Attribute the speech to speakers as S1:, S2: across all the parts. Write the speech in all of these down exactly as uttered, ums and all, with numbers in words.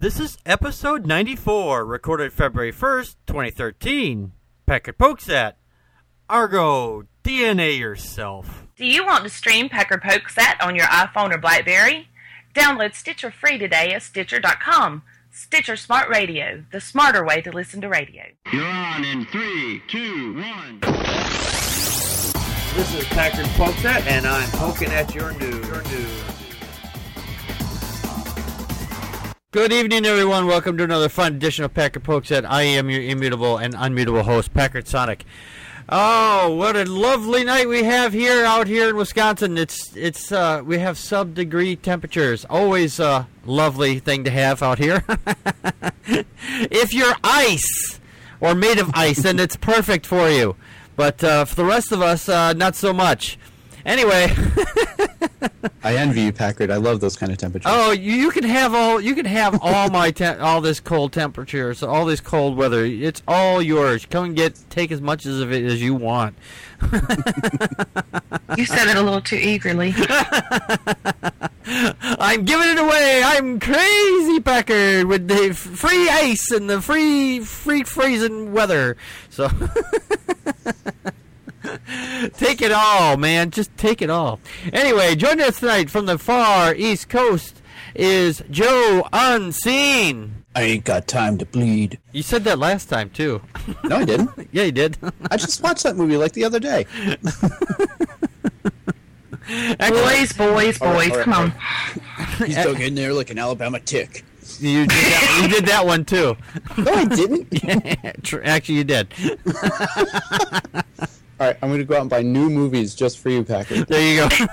S1: This is episode ninety-four, recorded February first, twenty thirteen. Packard Pokesat. Argo, D N A yourself.
S2: Do you want to stream Packard Pokesat on your iPhone or BlackBerry? Download Stitcher free today at Stitcher dot com. Stitcher Smart Radio, the smarter way to listen to radio.
S3: You're on in three, two, one.
S1: This is Packard Pokesat, and I'm poking at your news. Your news. Good evening, everyone. Welcome to another fun edition of Packard Pokesat. I am your immutable and unmutable host, Packard Sonic. Oh, what a lovely night we have here out here in Wisconsin. It's it's uh, we have sub-degree temperatures. Always a lovely thing to have out here. If you're ice or made of ice, then it's perfect for you. But uh, for the rest of us, uh, not so much. Anyway.
S4: I envy you, Packard. I love those kind of temperatures.
S1: Oh, you, you can have all you can have all my te- all this cold temperatures, all this cold weather. It's all yours. Come and get take as much of it as you want.
S2: You said it a little too eagerly.
S1: I'm giving it away. I'm crazy, Packard, with the f- free ice and the free free freezing weather. So. Take it all, man. Just take it all. Anyway, joining us tonight from the far East Coast is Joe Unseen.
S4: I ain't got time to bleed.
S1: You said that last time, too.
S4: No, I didn't.
S1: Yeah, you did.
S4: I just watched that movie like the other day.
S2: Boys, boys, boys,
S4: All right, all right,
S2: come on.
S4: He's dug in there like an Alabama tick.
S1: You did that, you did that one, too.
S4: No, I didn't.
S1: Yeah, tr- actually, you did.
S4: All right, I'm going to go out and buy new movies just for you, Packard.
S1: There you go.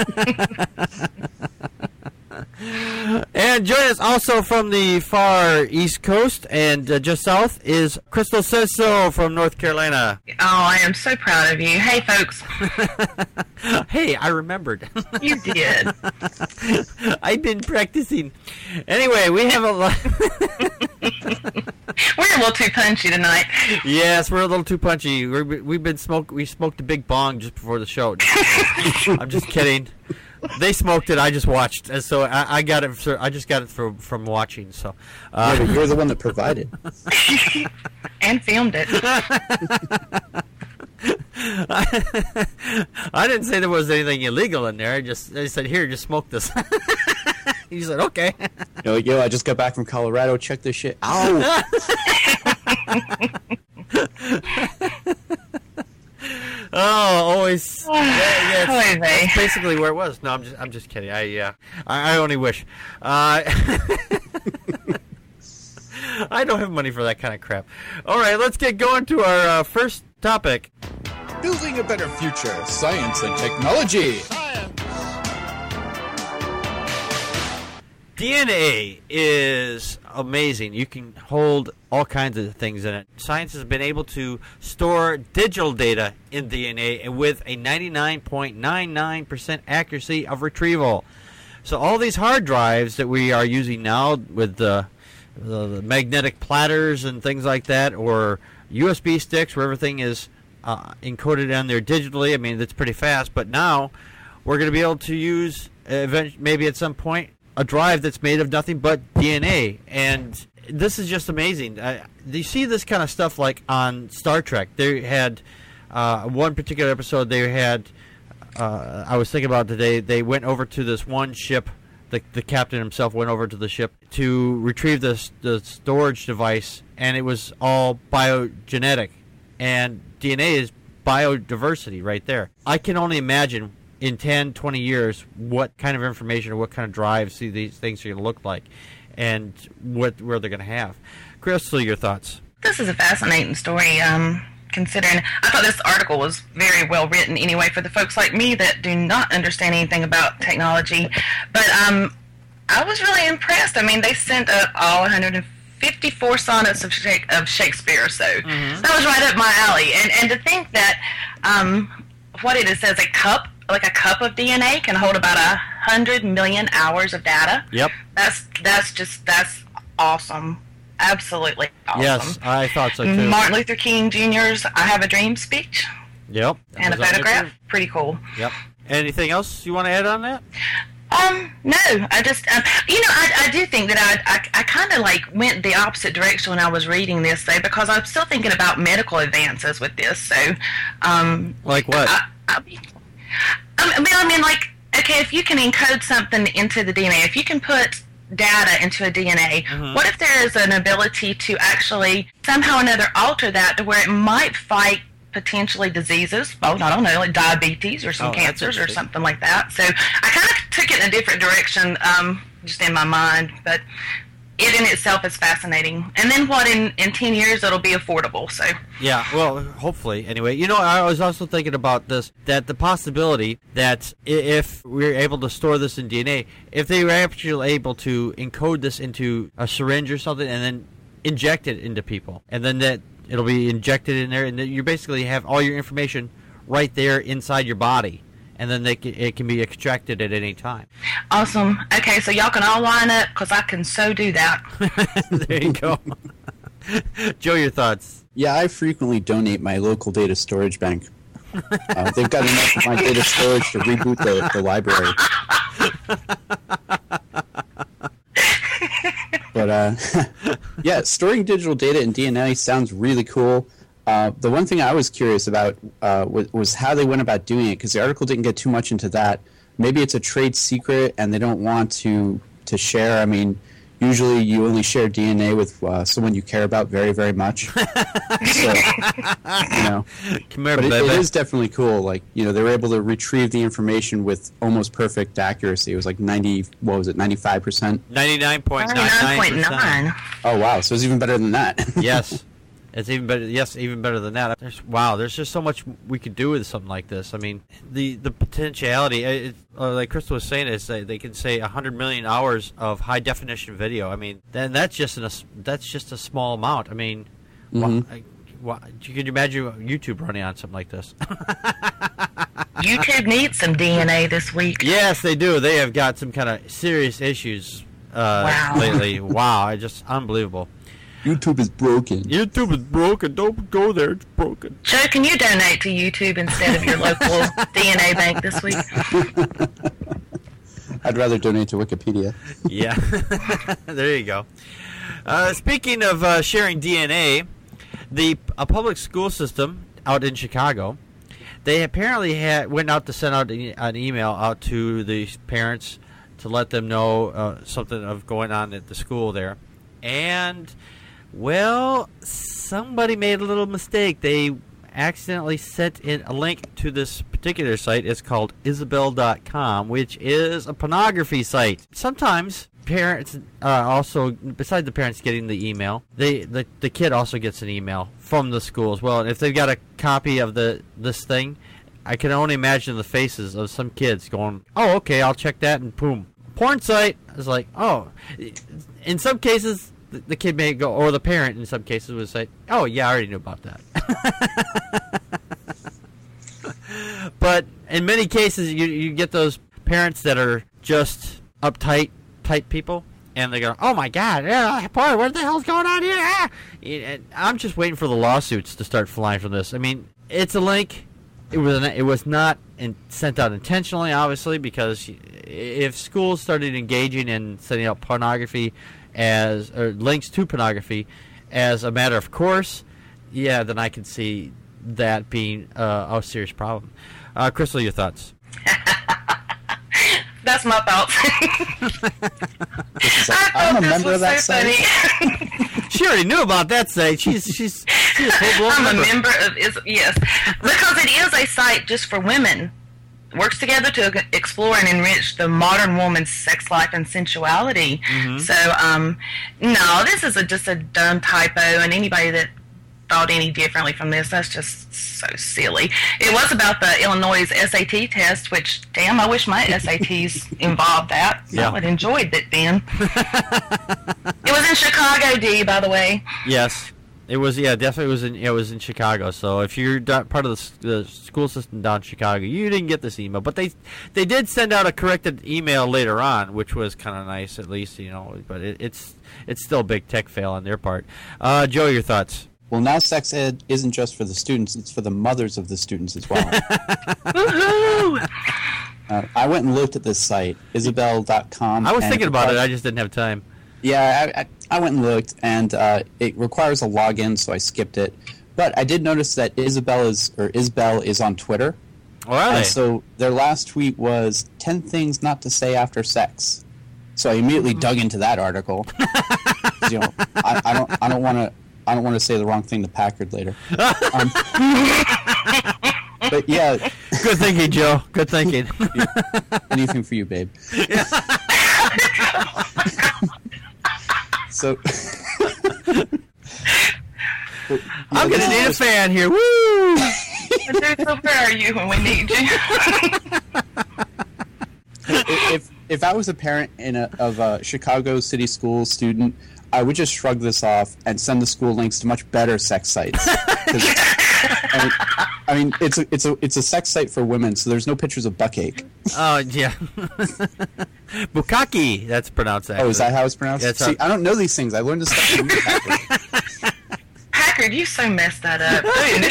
S1: And join us also from the far East Coast and uh, just south is Crystal Says So from North Carolina.
S2: Oh, I am so proud of you. Hey, folks.
S1: Hey, I remembered.
S2: You did.
S1: I've been practicing. Anyway, we have a lot.
S2: We're a little too punchy tonight.
S1: Yes, we're a little too punchy. We're, we've been smoke. We smoked a big bong just before the show. I'm just kidding. They smoked it. I just watched, and so I, I got it. I just got it from from watching. So, uh,
S4: Yeah, but you're the one that provided.
S2: And filmed it.
S1: I didn't say there was anything illegal in there. I just I said, here, just smoke this. He said, okay.
S4: Yo, yo, I just got back from Colorado. Check this shit out.
S1: Oh, always. Yeah, yeah,
S2: Oy
S1: it's,
S2: vey.
S1: that's basically where it was. No, I'm just, I'm just kidding. I, uh, I, I only wish. Uh, I don't have money for that kind of crap. All right, let's get going to our uh, first topic.
S4: Building a better future, science and technology.
S1: D N A is amazing. You can hold all kinds of things in it. Science has been able to store digital data in D N A with a ninety-nine point nine nine percent accuracy of retrieval. So all these hard drives that we are using now with the, the, the magnetic platters and things like that, or U S B sticks where everything is uh, encoded on there digitally, I mean, that's pretty fast. But now we're going to be able to use, uh, event- maybe at some point, a drive that's made of nothing but D N A, and this is just amazing. Uh, you see this kind of stuff like on Star Trek. They had uh, one particular episode. They had uh, I was thinking about today. They went over to this one ship. The the captain himself went over to the ship to retrieve this the storage device, and it was all biogenetic, and D N A is biodiversity right there. I can only imagine in ten, twenty years, what kind of information or what kind of drives these things are going to look like and what where they're going to have. Crystal, your thoughts?
S2: This is a fascinating story, um, considering I thought this article was very well written anyway for the folks like me that do not understand anything about technology. But um, I was really impressed. I mean, they sent up all one hundred fifty-four sonnets of, Sha- of Shakespeare, so mm-hmm. That was right up my alley. And, and to think that um, what it is says a cup like a cup of D N A can hold about a hundred million hours of data.
S1: Yep.
S2: That's that's just that's awesome. Absolutely awesome.
S1: Yes, I thought so too.
S2: Martin Luther King Junior's "I Have a Dream" speech.
S1: Yep.
S2: And a photograph. Pretty cool.
S1: Yep. Anything else you want to add on that?
S2: Um, no, I just, um, you know, I, I do think that I, I, I kind of like went the opposite direction when I was reading this, though, because I'm still thinking about medical advances with this. So, um,
S1: Like what?
S2: I, I, I mean, I mean, like, okay, if you can encode something into the D N A, if you can put data into a D N A,
S1: Mhm.
S2: what if there is an ability to actually somehow or another alter that to where it might fight potentially diseases, well, I don't know, like diabetes or some
S1: Oh, that's
S2: cancers or
S1: interesting.
S2: something like that. So I kind of took it in a different direction, um, just in my mind, but it in itself is fascinating. And then what, in, in ten years, it'll be affordable, so.
S1: Yeah, well, hopefully. Anyway, you know, I was also thinking about this, that the possibility that i- if we're able to store this in D N A, if they were actually able to encode this into a syringe or something and then inject it into people, and then that it'll be injected in there, and then you basically have all your information right there inside your body, and then they can, it can be extracted at any time.
S2: Awesome. Okay, so y'all can all line up, because I can so do that.
S1: There you go. Joe, your thoughts?
S5: Yeah, I frequently donate my local data storage bank. Uh, they've got enough of my data storage to reboot the, the library. But, uh, yeah, storing digital data in D N A sounds really cool. Uh, the one thing I was curious about uh, was, was how they went about doing it, because the article didn't get too much into that. Maybe it's a trade secret and they don't want to, to share. I mean, usually you only share D N A with uh, someone you care about very, very much. So, you know.
S1: Come here,
S5: But it, it
S1: baby.
S5: is definitely cool. Like, you know, they were able to retrieve the information with almost perfect accuracy. It was like ninety, what was it, ninety-five percent?
S1: ninety-nine point nine
S2: ninety-nine
S1: nine
S2: point
S1: percent.
S2: nine.
S5: Oh, wow. So it's even better than that.
S1: Yes, it's even better. Yes, even better than that. There's, wow, there's just so much we could do with something like this. I mean, the the potentiality, it, uh, like Crystal was saying, is they, they can say one hundred million hours of high definition video. I mean, then that's just in a s- that's just a small amount. I mean,
S5: Mhm.
S1: wha- I, wha- you could imagine YouTube running on something like this.
S2: YouTube needs some D N A this week.
S1: Yes, they do. They have got some kind of serious issues uh,
S2: Wow.
S1: lately. Wow, it's just unbelievable.
S5: YouTube is broken.
S1: YouTube is broken. Don't go there. It's broken.
S2: Joe, can you donate to YouTube instead of your local D N A bank this week?
S5: I'd rather donate to Wikipedia.
S1: Yeah, there you go. Uh, speaking of uh, sharing D N A, the a public school system out in Chicago, they apparently had went out to send out an an email out to the parents to let them know uh, something of going on at the school there, and well, somebody made a little mistake. They accidentally sent in a link to this particular site. It's called Isabel dot com, which is a pornography site. Sometimes parents uh, also, besides the parents getting the email, they the, the kid also gets an email from the school as well. And if they've got a copy of the this thing, I can only imagine the faces of some kids going, "Oh, okay, I'll check that," and boom, porn site. It's like, oh, in some cases the, the kid may go, or the parent in some cases would say, "Oh, yeah, I already knew about that." But in many cases, you you get those parents that are just uptight type people, and they go, "Oh my God, yeah, boy, what the hell's going on here?" Ah! And I'm just waiting for the lawsuits to start flying from this. I mean, it's a link. It was an, it was not in, sent out intentionally, obviously, because if schools started engaging in sending out pornography as or links to pornography as a matter of course, yeah, then I can see that being uh, a serious problem. Uh, Crystal, your thoughts?
S2: That's my thoughts.
S5: This is like,
S2: I
S5: I'm
S2: thought
S5: a
S2: this
S5: member
S2: was
S5: of that
S2: so
S5: site.
S2: funny.
S1: She already knew about that site. She's she's she's a full-blown
S2: I'm a
S1: member.
S2: member of is yes, because it is a site just for women. Works together to explore and enrich the modern woman's sex life and sensuality.
S1: Mm-hmm.
S2: So, um, no, this is a, just a dumb typo, and anybody that thought any differently from this, that's just so silly. It was about the Illinois S A T test, which, damn, I wish my S A Ts involved that.
S1: Yeah.
S2: I would have enjoyed it then. It was in Chicago, D, by the way.
S1: Yes, it was. Yeah, definitely was in. It was in Chicago. So if you're do- part of the, s- the school system down in Chicago, you didn't get this email, but they they did send out a corrected email later on, which was kind of nice, at least, you know. But it, it's it's still a big tech fail on their part. Uh, Joe, your thoughts?
S5: Well, now sex ed isn't just for the students, it's for the mothers of the students as well.
S2: Woohoo!
S5: Uh, I went and looked at this site, Isabel dot com.
S1: I was
S5: and
S1: thinking about it.
S5: requires-
S1: I just didn't have time.
S5: Yeah, I, I, I went and looked, and uh, it requires a login, so I skipped it. But I did notice that Isabel is or Isbel is on Twitter,
S1: Oh, are
S5: and
S1: they?
S5: so their last tweet was ten things not to say after sex. So I immediately dug into that article. 'Cause, you know, I, I don't, I don't want to, I don't want to say the wrong thing to Packard later. Um, but yeah,
S1: Good thinking, Joe. Good thinking.
S5: anything for you, babe. So.
S1: I'm going to need a fan here. Woo!
S2: Dude, so where are you when we need you?
S5: if if I was a parent in a, of a Chicago City School student, I would just shrug this off and send the school links to much better sex sites. 'Cause, I mean, I mean, it's a it's a it's a sex site for women, so there's no pictures of buckache.
S1: Oh, yeah. Bukkake. That's pronounced that.
S5: Oh, is that how it's pronounced?
S1: That's
S5: See,
S1: how-
S5: I don't know these things. I learned this stuff from you, Patrick.
S2: Packard, you so messed that up.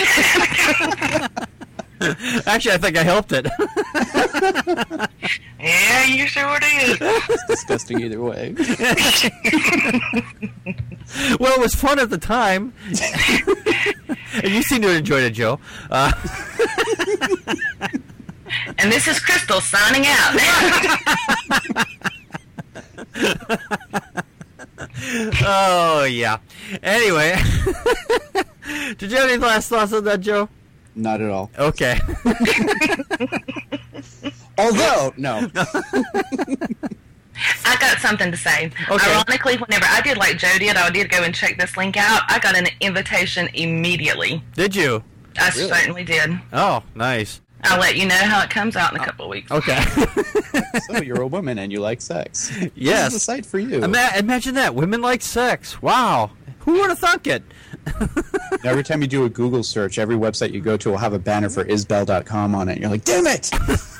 S1: Actually, I think I helped it.
S2: Yeah, you sure did.
S5: It's disgusting either way.
S1: Well, it was fun at the time. And you seem to have enjoyed it, Joe. Uh,
S2: And this is Crystal signing out.
S1: oh, yeah. Anyway. Did you have any last thoughts on that, Joe?
S5: Not at all.
S1: Okay.
S5: Although, no.
S2: I got something to say.
S1: Okay.
S2: Ironically, whenever I did like Joe did, I did go and check this link out. I got an invitation immediately.
S1: Did you?
S2: I
S5: Really?
S2: certainly did.
S1: Oh, nice.
S2: I'll let you know how it comes out in a couple of weeks.
S1: Okay.
S5: So you're a woman and you like sex.
S1: Yes.
S5: This is the site for you.
S1: Ima- imagine that. Women like sex. Wow. Who would have thunk it?
S5: Every time you do a Google search, every website you go to will have a banner for isbel dot com on it. You're like, damn it!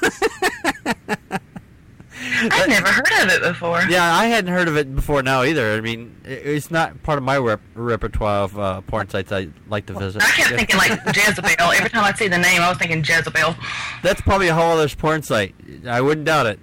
S2: I've never heard of it before.
S1: Yeah, I hadn't heard of it before now either. I mean, it- it's not part of my rep- repertoire of uh, porn sites I like to visit.
S2: I kept thinking like Jezebel. Every time I see the name, I was thinking Jezebel.
S1: That's probably a whole other porn site. I wouldn't doubt it.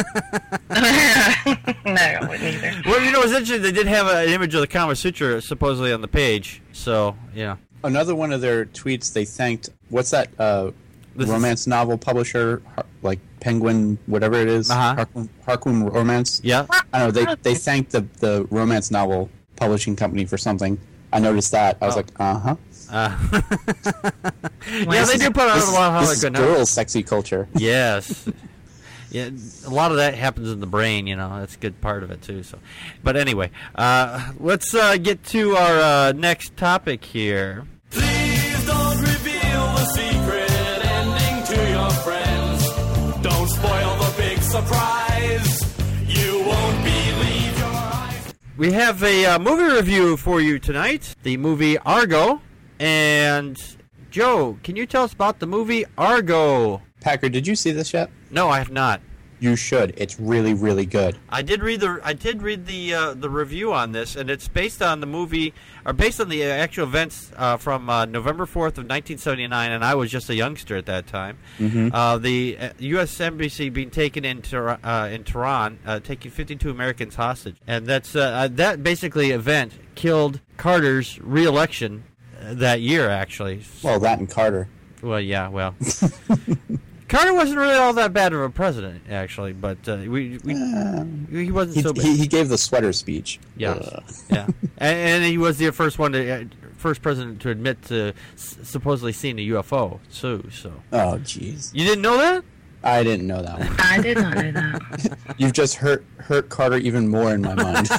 S2: No, I wouldn't either.
S1: Well, you know, it's interesting. They did have a, an image of the Kama Sutra supposedly on the page. So, yeah.
S5: Another one of their tweets, they thanked, what's that uh,
S1: This
S5: romance novel publisher, Har- like Penguin, whatever it is,
S1: Uh-huh.
S5: Harpoon, Harpoon Romance?
S1: Yeah.
S5: I don't know, they, they thanked the, the romance novel publishing company for something. I noticed that. I was
S1: Oh.
S5: like, uh-huh.
S1: Uh, yeah, they do put out
S5: This,
S1: a lot of
S5: this
S1: how
S5: is
S1: good
S5: girl sexy culture.
S1: Yes. Yeah, a lot of that happens in the brain, you know. That's a good part of it, too. So, But anyway, uh, let's uh, get to our uh, next topic here.
S6: Please don't reveal the secret ending to your friends. Don't spoil the big surprise. You won't believe your eyes.
S1: We have a uh, movie review for you tonight. The movie Argo. And, Joe, can you tell us about the movie Argo?
S5: Packer, did you see this yet?
S1: No, I have not.
S5: You should. It's really, really good.
S1: I did read the I did read the uh, the review on this, and it's based on the movie, or based on the actual events uh, from uh, November fourth of nineteen seventy-nine, and I was just a youngster at that time.
S5: Mhm.
S1: Uh, the uh, U S embassy being taken in Ter- uh, in Tehran, uh, taking fifty-two Americans hostage, and that's uh, uh, that basically event killed Carter's re-election uh, that year. Actually,
S5: Well, that and Carter.
S1: well, yeah, well. Carter wasn't really all that bad of a president, actually, but uh, we, we he wasn't
S5: He,
S1: so bad.
S5: he, he gave the sweater speech.
S1: Yeah,
S5: Ugh.
S1: yeah, and, and he was the first one to, uh, first president to admit to s- supposedly seeing a U F O too. So
S5: Oh, jeez.
S1: you didn't know that?
S5: I didn't know that one.
S2: I did not know that.
S5: You've just hurt hurt Carter even more in my mind.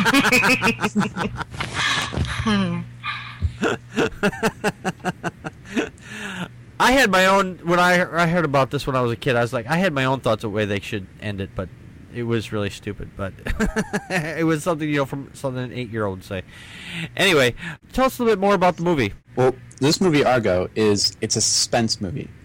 S1: I had my own when I I heard about this when I was a kid. I was like, I had my own thoughts of the way they should end it, but it was really stupid. But it was something, you know, from something an eight-year-old would say. Anyway, tell us a little bit more about the movie.
S5: Well, this movie Argo is it's a suspense movie.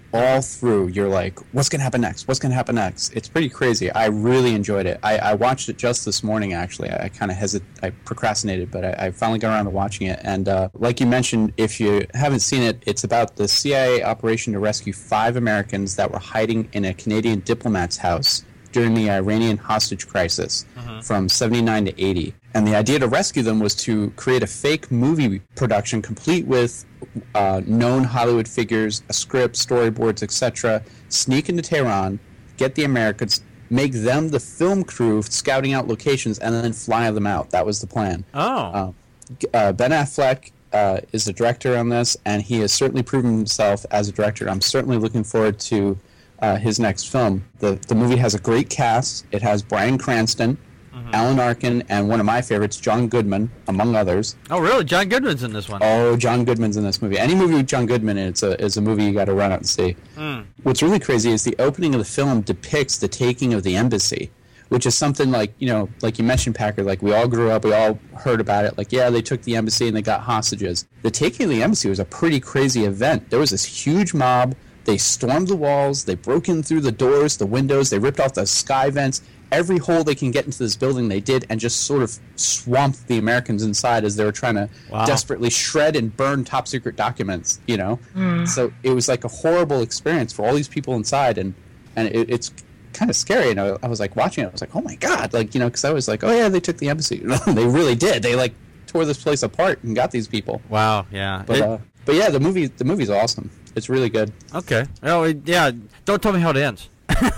S5: all through. You're like, what's going to happen next? What's going to happen next? It's pretty crazy. I really enjoyed it. I, I watched it just this morning, actually. I, I kind of hesit- I procrastinated, but I, I finally got around to watching it. And uh, like you mentioned, if you haven't seen it, it's about the C I A operation to rescue five Americans that were hiding in a Canadian diplomat's house during the Iranian hostage crisis uh-huh. from seventy-nine to eighty. And the idea to rescue them was to create a fake movie production complete with uh, known Hollywood figures, a script, storyboards, et cetera, sneak into Tehran, get the Americans, make them the film crew scouting out locations, and then fly them out. That was the plan.
S1: Oh.
S5: Uh, uh, Ben Affleck uh, is the director on this, and he has certainly proven himself as a director. I'm certainly looking forward to Uh, his next film. The the movie has a great cast. It has Bryan Cranston, mm-hmm. Alan Arkin, and one of my favorites, John Goodman, among others.
S1: Oh, really? John Goodman's in this one?
S5: Oh, John Goodman's in this movie. Any movie with John Goodman in it's a is a movie you got to run out and see. Mm. What's really crazy is the opening of the film depicts the taking of the embassy, which is something like, you know, like you mentioned, Packer, like we all grew up, we all heard about it. Like, yeah, they took the embassy and they got hostages. The taking of the embassy was a pretty crazy event. There was this huge mob. They stormed the walls, they broke in through the doors, the windows, they ripped off the sky vents. Every hole they can get into this building they did, and just sort of swamped the Americans inside as they were trying to wow. desperately shred and burn top-secret documents, you know? Mm. So it was like a horrible experience for all these people inside, and, and it, it's kind of scary. And I, I was like watching it, I was like, oh my God, like, you know, because I was like, oh yeah, they took the embassy. They really did. They like tore this place apart and got these people.
S1: Wow, yeah.
S5: But,
S1: it,
S5: uh, but yeah, the movie the movie's awesome. It's really good.
S1: Okay. Oh, it, yeah. Don't tell me how it ends.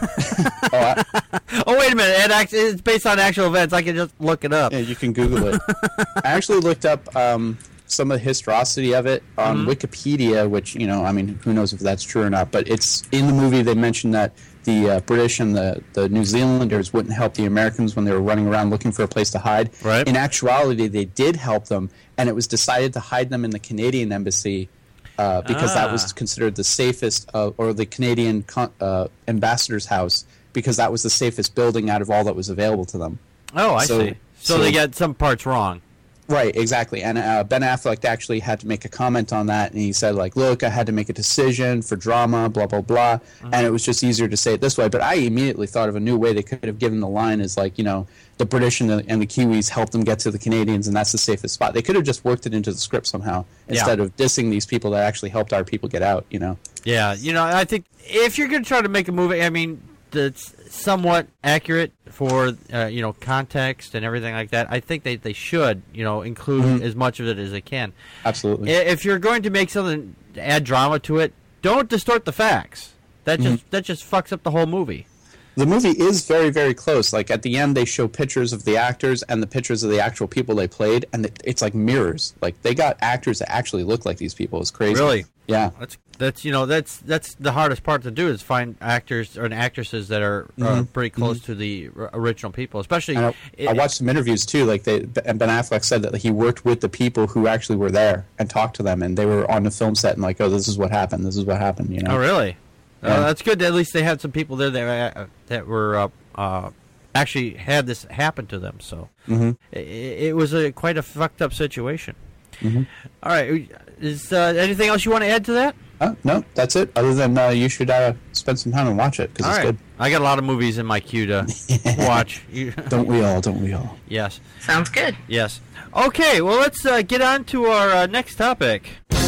S5: oh, I,
S1: oh, wait a minute. It act, it's based on actual events. I can just look it up.
S5: Yeah, you can Google it. I actually looked up um, some of the historicity of it on mm-hmm. Wikipedia, which, you know, I mean, who knows if that's true or not. But it's in the movie. They mentioned that the uh, British and the, the New Zealanders wouldn't help the Americans when they were running around looking for a place to hide.
S1: Right.
S5: In actuality, they did help them, and it was decided to hide them in the Canadian embassy. Uh, because ah. that was considered the safest, uh, or the Canadian con- uh, ambassador's house, because that was the safest building out of all that was available to them.
S1: Oh, I
S5: so,
S1: see. So, so they got some parts wrong.
S5: Right, exactly. And uh, Ben Affleck actually had to make a comment on that, and he said, like, look, I had to make a decision for drama, blah, blah, blah, mm-hmm. and it was just easier to say it this way. But I immediately thought of a new way they could have given the line is, like, you know, the British and the, and the Kiwis helped them get to the Canadians, and that's the safest spot. They could have just worked it into the script somehow instead yeah. of dissing these people that actually helped our people get out, you know?
S1: Yeah, you know, I think if you're going to try to make a movie, I mean, that's somewhat accurate for, uh, you know, context and everything like that, I think they, they should, you know, include mm-hmm. as much of it as they can.
S5: Absolutely.
S1: If you're going to make something, add drama to it, don't distort the facts. That just mm-hmm. that just fucks up the whole movie.
S5: The movie is very, very close. Like, at the end, they show pictures of the actors and the pictures of the actual people they played, and it's like mirrors. Like, they got actors that actually look like these people. It's crazy.
S1: Really?
S5: Yeah.
S1: That's that's you know that's that's the hardest part to do is find actors or actresses that are
S5: mm-hmm.
S1: uh, pretty close
S5: mm-hmm.
S1: to the original people, especially.
S5: I,
S1: it,
S5: I watched some interviews too. Like, they Ben Affleck said that he worked with the people who actually were there and talked to them, and they were on the film set and like, oh, this is what happened. This is what happened. You know?
S1: Oh, really?
S5: Yeah.
S1: Uh, that's good. At least they had some people there that uh, that were uh, uh, actually had this happen to them. So
S5: mm-hmm.
S1: it, it was a quite a fucked up situation.
S5: Mm-hmm.
S1: All right, is uh, anything else you want to add to that?
S5: Uh, no, that's it. Other than uh, you should uh, spend some time and watch it because it's
S1: right.
S5: good.
S1: I got a lot of movies in my queue to watch.
S5: Don't we all? Don't we all?
S1: Yes.
S2: Sounds good.
S1: Yes. Okay. Well, let's uh, get on to our uh, next topic.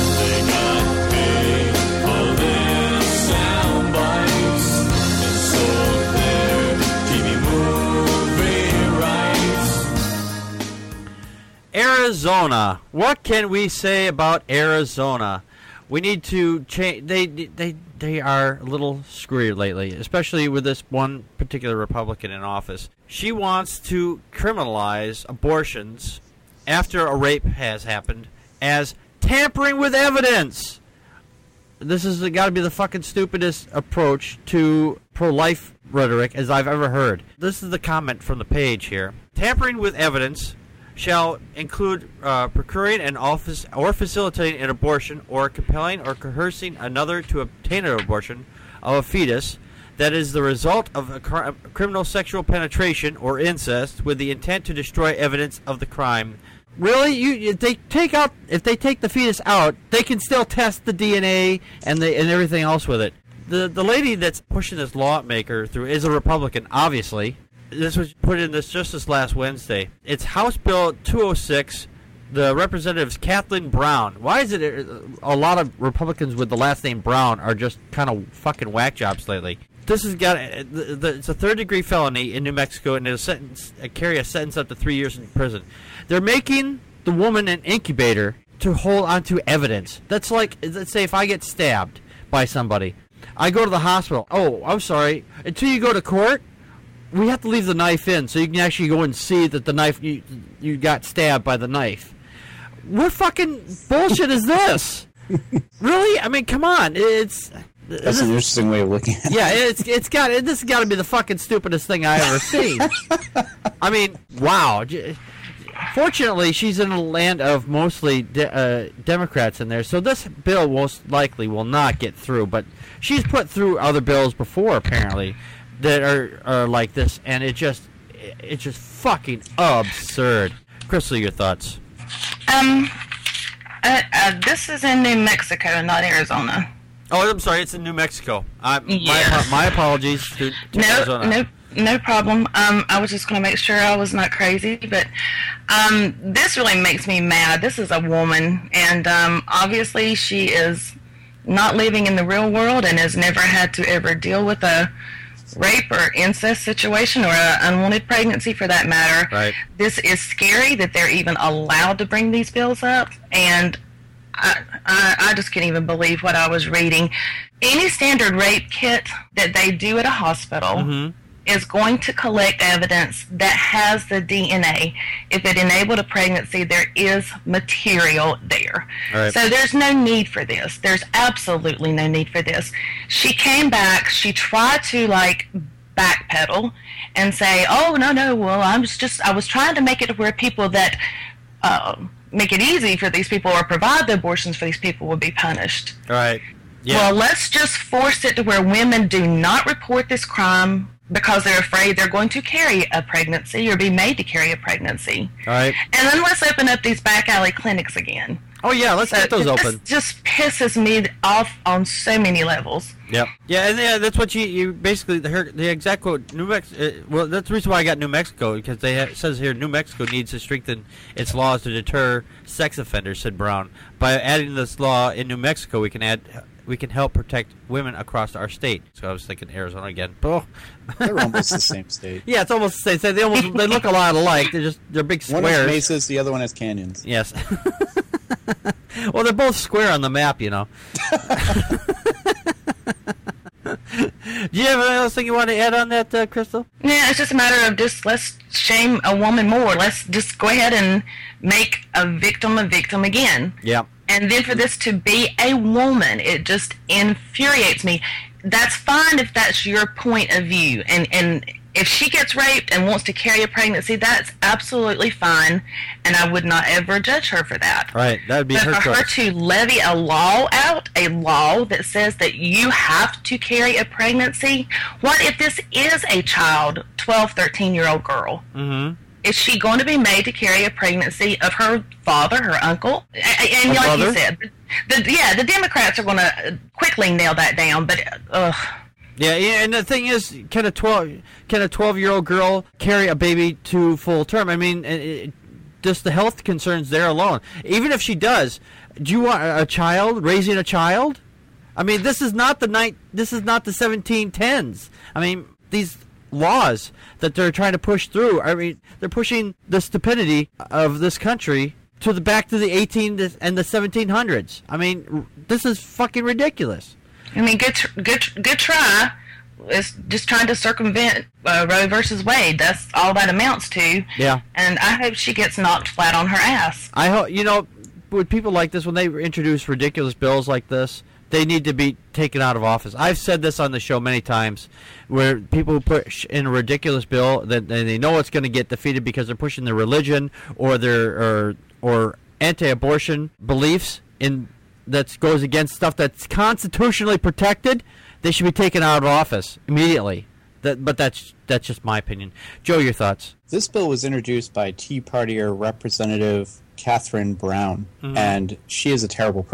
S1: Arizona. What can we say about Arizona? We need to change. They they they are a little screwed lately, especially with this one particular Republican in office. She wants to criminalize abortions after a rape has happened as tampering with evidence. This has got to be the fucking stupidest approach to pro-life rhetoric as I've ever heard. This is the comment from the page here. Tampering with evidence shall include uh, procuring an office or facilitating an abortion or compelling or coercing another to obtain an abortion of a fetus that is the result of a cr- criminal sexual penetration or incest with the intent to destroy evidence of the crime. Really? You if they take out if they take the fetus out, they can still test the D N A and the and everything else with it. the the lady that's pushing this lawmaker through is a Republican, obviously. This was put in this just this last Wednesday. It's House Bill two oh six. The representative's Kathleen Brown. Why is it a lot of Republicans with the last name Brown are just kind of fucking whack jobs lately? This has got it's a third degree felony in New Mexico, and it'll sentence carry a sentence up to three years in prison. They're making the woman an incubator to hold onto evidence. That's like, let's say, if I get stabbed by somebody, I go to the hospital. Oh, I'm sorry. Until you go to court, we have to leave the knife in so you can actually go and see that the knife you you got stabbed by the knife. What fucking bullshit is this? Really? I mean, come on. It's
S5: That's
S1: this,
S5: an interesting way of looking at it.
S1: yeah. It's it's got it, this has got to be the fucking stupidest thing I ever seen. I mean, wow. Fortunately, she's in a land of mostly de- uh, Democrats in there, so this bill most likely will not get through. But she's put through other bills before, apparently, that are are like this, and it just it's just fucking absurd. Crystal, your thoughts?
S2: Um, uh, uh, this is in New Mexico, not Arizona.
S1: Oh, I'm sorry. It's in New Mexico. Uh,
S2: Yes.
S1: my, my apologies to, to
S2: No,
S1: Arizona.
S2: no, no problem. Um, I was just going to make sure I was not crazy, but um, this really makes me mad. This is a woman, and um, obviously she is not living in the real world and has never had to ever deal with a rape or incest situation or an unwanted pregnancy for that matter.
S1: Right.
S2: This is scary that they're even allowed to bring these bills up, and I, I, I just can't even believe what I was reading. Any standard rape kit that they do at a hospital
S1: Mm-hmm.
S2: is going to collect evidence that has the D N A. If it enabled a pregnancy, there is material there.
S1: Right.
S2: So there's no need for this. There's absolutely no need for this. She came back, she tried to like backpedal and say, oh, no, no, well, I'm just, just I was trying to make it where people that um, make it easy for these people or provide the abortions for these people would be punished.
S1: Right. Yeah.
S2: Well, let's just force it to where women do not report this crime because they're afraid they're going to carry a pregnancy or be made to carry a pregnancy.
S1: All right.
S2: And then let's open up these back alley clinics again.
S1: Oh, yeah. Let's
S2: So
S1: get those
S2: this
S1: open.
S2: just pisses me off on so many levels.
S1: Yep. Yeah, and yeah, that's what you, you basically, the, her, the exact quote, New Mex- uh, well, that's the reason why I got New Mexico, because they ha- it says here, New Mexico needs to strengthen its laws to deter sex offenders, said Brown. By adding this law in New Mexico, we can add, we can help protect women across our state. So I was thinking Arizona again. Oh.
S5: They're almost the same state.
S1: Yeah, it's almost the same. So they almost, they look a lot alike. They're just, they're big
S5: One has
S1: squares.
S5: mesas, the other one has canyons.
S1: Yes. Well, they're both square on the map, you know. Do you have anything else you want to add on that, uh, Crystal?
S2: Yeah, it's just a matter of just let's shame a woman more. Let's just go ahead and make a victim a victim again.
S1: Yeah.
S2: And then for this to be a woman, it just infuriates me. That's fine if that's your point of view. And, and if she gets raped and wants to carry a pregnancy, that's absolutely fine. And I would not ever judge her for that.
S1: Right. That would be
S2: But
S1: her
S2: for her
S1: choice.
S2: to levy a law out, a law that says that you have to carry a pregnancy, what if this is a child, twelve, thirteen-year-old girl?
S1: Mm-hmm.
S2: Is she going to be made to carry a pregnancy of her father, her uncle? A- And,
S1: Her
S2: like
S1: brother?
S2: you said, the, yeah, the Democrats are going to quickly nail that down, but ugh.
S1: Yeah, yeah, and the thing is, can a twelve can a twelve year old girl carry a baby to full term? I mean, it, it, just the health concerns there alone. Even if she does, do you want a child raising a child? I mean, this is not the night. This is not the seventeen tens. I mean, these laws that they're trying to push through. I mean, they're pushing the stupidity of this country to the back to the eighteen and the seventeen hundreds. I mean, r- this is fucking ridiculous.
S2: I mean, good, tr- good, tr- good try. It's just trying to circumvent uh, Roe versus Wade. That's all that amounts to.
S1: Yeah.
S2: And I hope she gets knocked flat on her ass.
S1: I hope, you know, with people like this, when they introduce ridiculous bills like this, they need to be taken out of office. I've said this on the show many times, where people push in a ridiculous bill that they know it's going to get defeated because they're pushing their religion or their or or anti-abortion beliefs in that goes against stuff that's constitutionally protected. They should be taken out of office immediately. That, but that's that's just my opinion. Joe, your thoughts?
S5: This bill was introduced by Tea Partier Representative Catherine Brown,
S1: Mm-hmm.
S5: and she is a terrible person.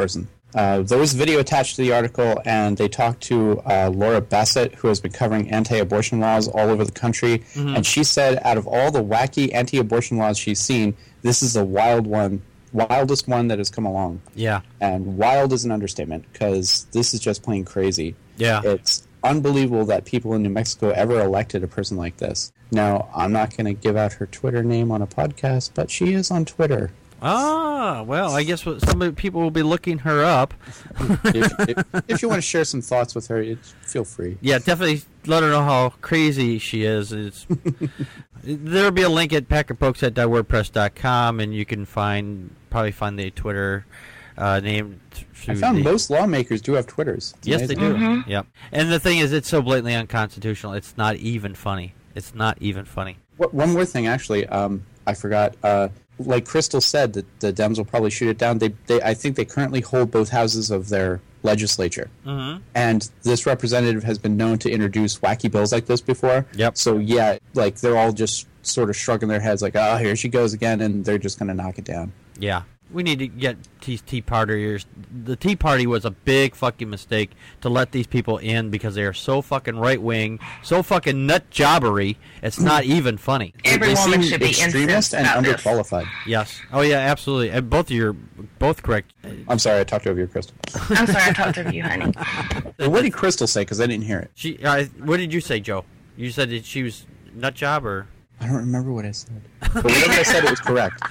S5: Uh, there was video attached to the article, and they talked to uh, Laura Bassett, who has been covering anti-abortion laws all over the country, mm-hmm. and she said out of all the wacky anti-abortion laws she's seen, this is the wild one, wildest one that has come along.
S1: Yeah.
S5: And wild is an understatement, because this is just plain crazy.
S1: Yeah.
S5: It's unbelievable that people in New Mexico ever elected a person like this. Now, I'm not going to give out her Twitter name on a podcast, but she is on Twitter.
S1: Ah, well, I guess some people will be looking her up.
S5: if, if, if you want to share some thoughts with her, it, feel free.
S1: Yeah, definitely let her know how crazy she is. It's, there'll be a link at packer pokes at wordpress dot com, and you can find probably find the Twitter uh, name.
S5: I found
S1: the,
S5: most lawmakers do have Twitters. It's
S1: yes,
S5: amazing.
S1: they do.
S2: Mm-hmm.
S1: Yep. And the thing is, it's so blatantly unconstitutional. It's not even funny. It's not even funny.
S5: What, one more thing, actually, um, I forgot. Uh, like Crystal said, that the Dems will probably shoot it down. They, they, I think they currently hold both houses of their legislature.
S1: Mm-hmm.
S5: And this representative has been known to introduce wacky bills like this before.
S1: Yep.
S5: So, yeah, like they're all just sort of shrugging their heads like, oh, here she goes again, and they're just going to knock it down.
S1: Yeah. We need to get these Tea Partiers. The Tea Party was a big fucking mistake to let these people in because they are so fucking right-wing, so fucking nut-jobbery, it's not even funny.
S2: Every
S5: they
S2: woman
S5: seem
S2: should be
S5: extremist
S2: incensed
S5: and
S2: about this.
S5: underqualified.
S1: Yes. Oh, yeah, absolutely. And both of you are both correct.
S5: I'm sorry, I talked over you, Crystal.
S2: I'm sorry, I talked over you, honey.
S5: Well, what did Crystal say? Because I didn't hear it.
S1: She. Uh, what did you say, Joe? You said that she was nut-job or...
S5: I don't remember what I said. But whatever I said, it was correct.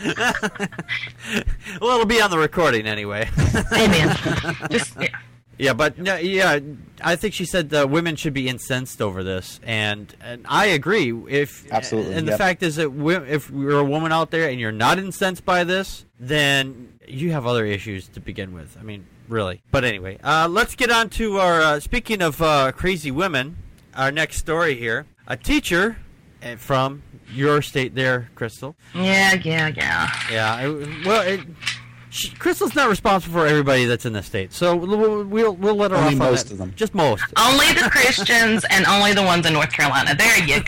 S1: Well, it'll be on the recording anyway.
S2: Amen. Just, yeah.
S1: Yeah, but no, yeah, I think she said the women should be incensed over this, and and I agree. If
S5: Absolutely,
S1: and
S5: yep.
S1: the fact is that we, if you're a woman out there and you're not incensed by this, then you have other issues to begin with. I mean, really. But anyway, uh, let's get on to our. Uh, speaking of uh, crazy women, our next story here: a teacher from your state there, Crystal.
S2: Yeah, yeah, yeah.
S1: Yeah, it, well, it, she, Crystal's not responsible for everybody that's in the state, so we'll we'll, we'll let her
S5: Only
S1: off on
S5: most
S1: that.
S5: of them.
S1: Just most.
S2: Only the Christians and only the ones in North Carolina. There you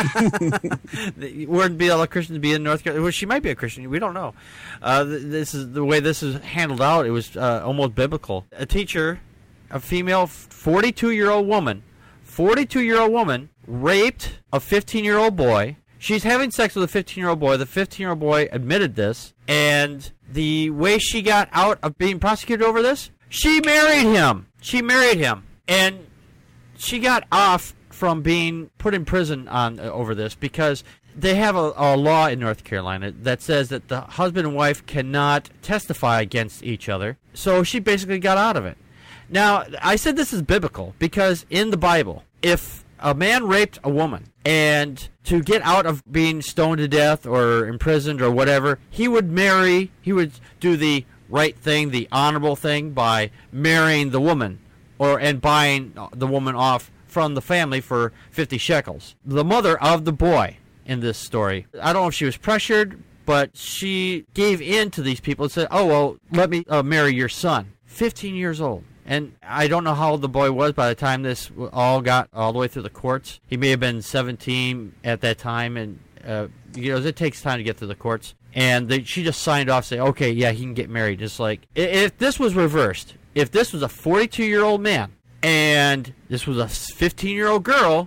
S2: go.
S1: Wouldn't be all the Christians be in North Carolina? Well, she might be a Christian. We don't know. Uh, th- this is the way this is handled out. It was uh, almost biblical. A teacher, a female, forty-two-year-old woman, forty-two-year-old woman raped a fifteen-year-old boy. She's having sex with a fifteen-year-old boy. The fifteen-year-old boy admitted this, and the way she got out of being prosecuted over this, she married him. She married him, and she got off from being put in prison on uh, over this because they have a, a law in North Carolina that says that the husband and wife cannot testify against each other. So she basically got out of it. Now, I said this is biblical because in the Bible, if a man raped a woman, and to get out of being stoned to death or imprisoned or whatever, he would marry, he would do the right thing, the honorable thing by marrying the woman or and buying the woman off from the family for fifty shekels. The mother of the boy in this story, I don't know if she was pressured, but she gave in to these people and said, oh, well, let me uh, marry your son. fifteen years old. And I don't know how old the boy was by the time this all got all the way through the courts. He may have been seventeen at that time, and uh, you know it takes time to get through the courts. And they, she just signed off, saying, "Okay, yeah, he can get married." It's like if this was reversed, if this was a forty-two-year-old man and this was a fifteen-year-old girl,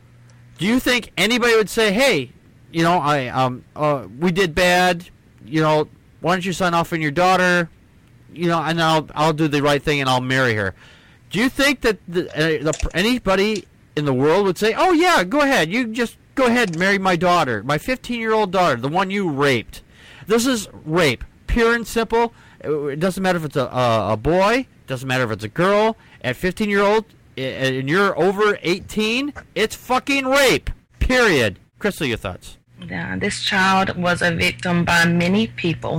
S1: do you think anybody would say, "Hey, you know, I um, uh, we did bad. You know, why don't you sign off on your daughter?" You know, and I'll I'll do the right thing and I'll marry her. Do you think that the, uh, the, anybody in the world would say, "Oh yeah, go ahead, you just go ahead and marry my daughter, my fifteen-year-old daughter, the one you raped"? This is rape, pure and simple. It doesn't matter if it's a a, a boy, it doesn't matter if it's a girl. At fifteen-year-old, and you're over eighteen, it's fucking rape. Period. Crystal, your thoughts?
S2: Yeah, this child was a victim by many people.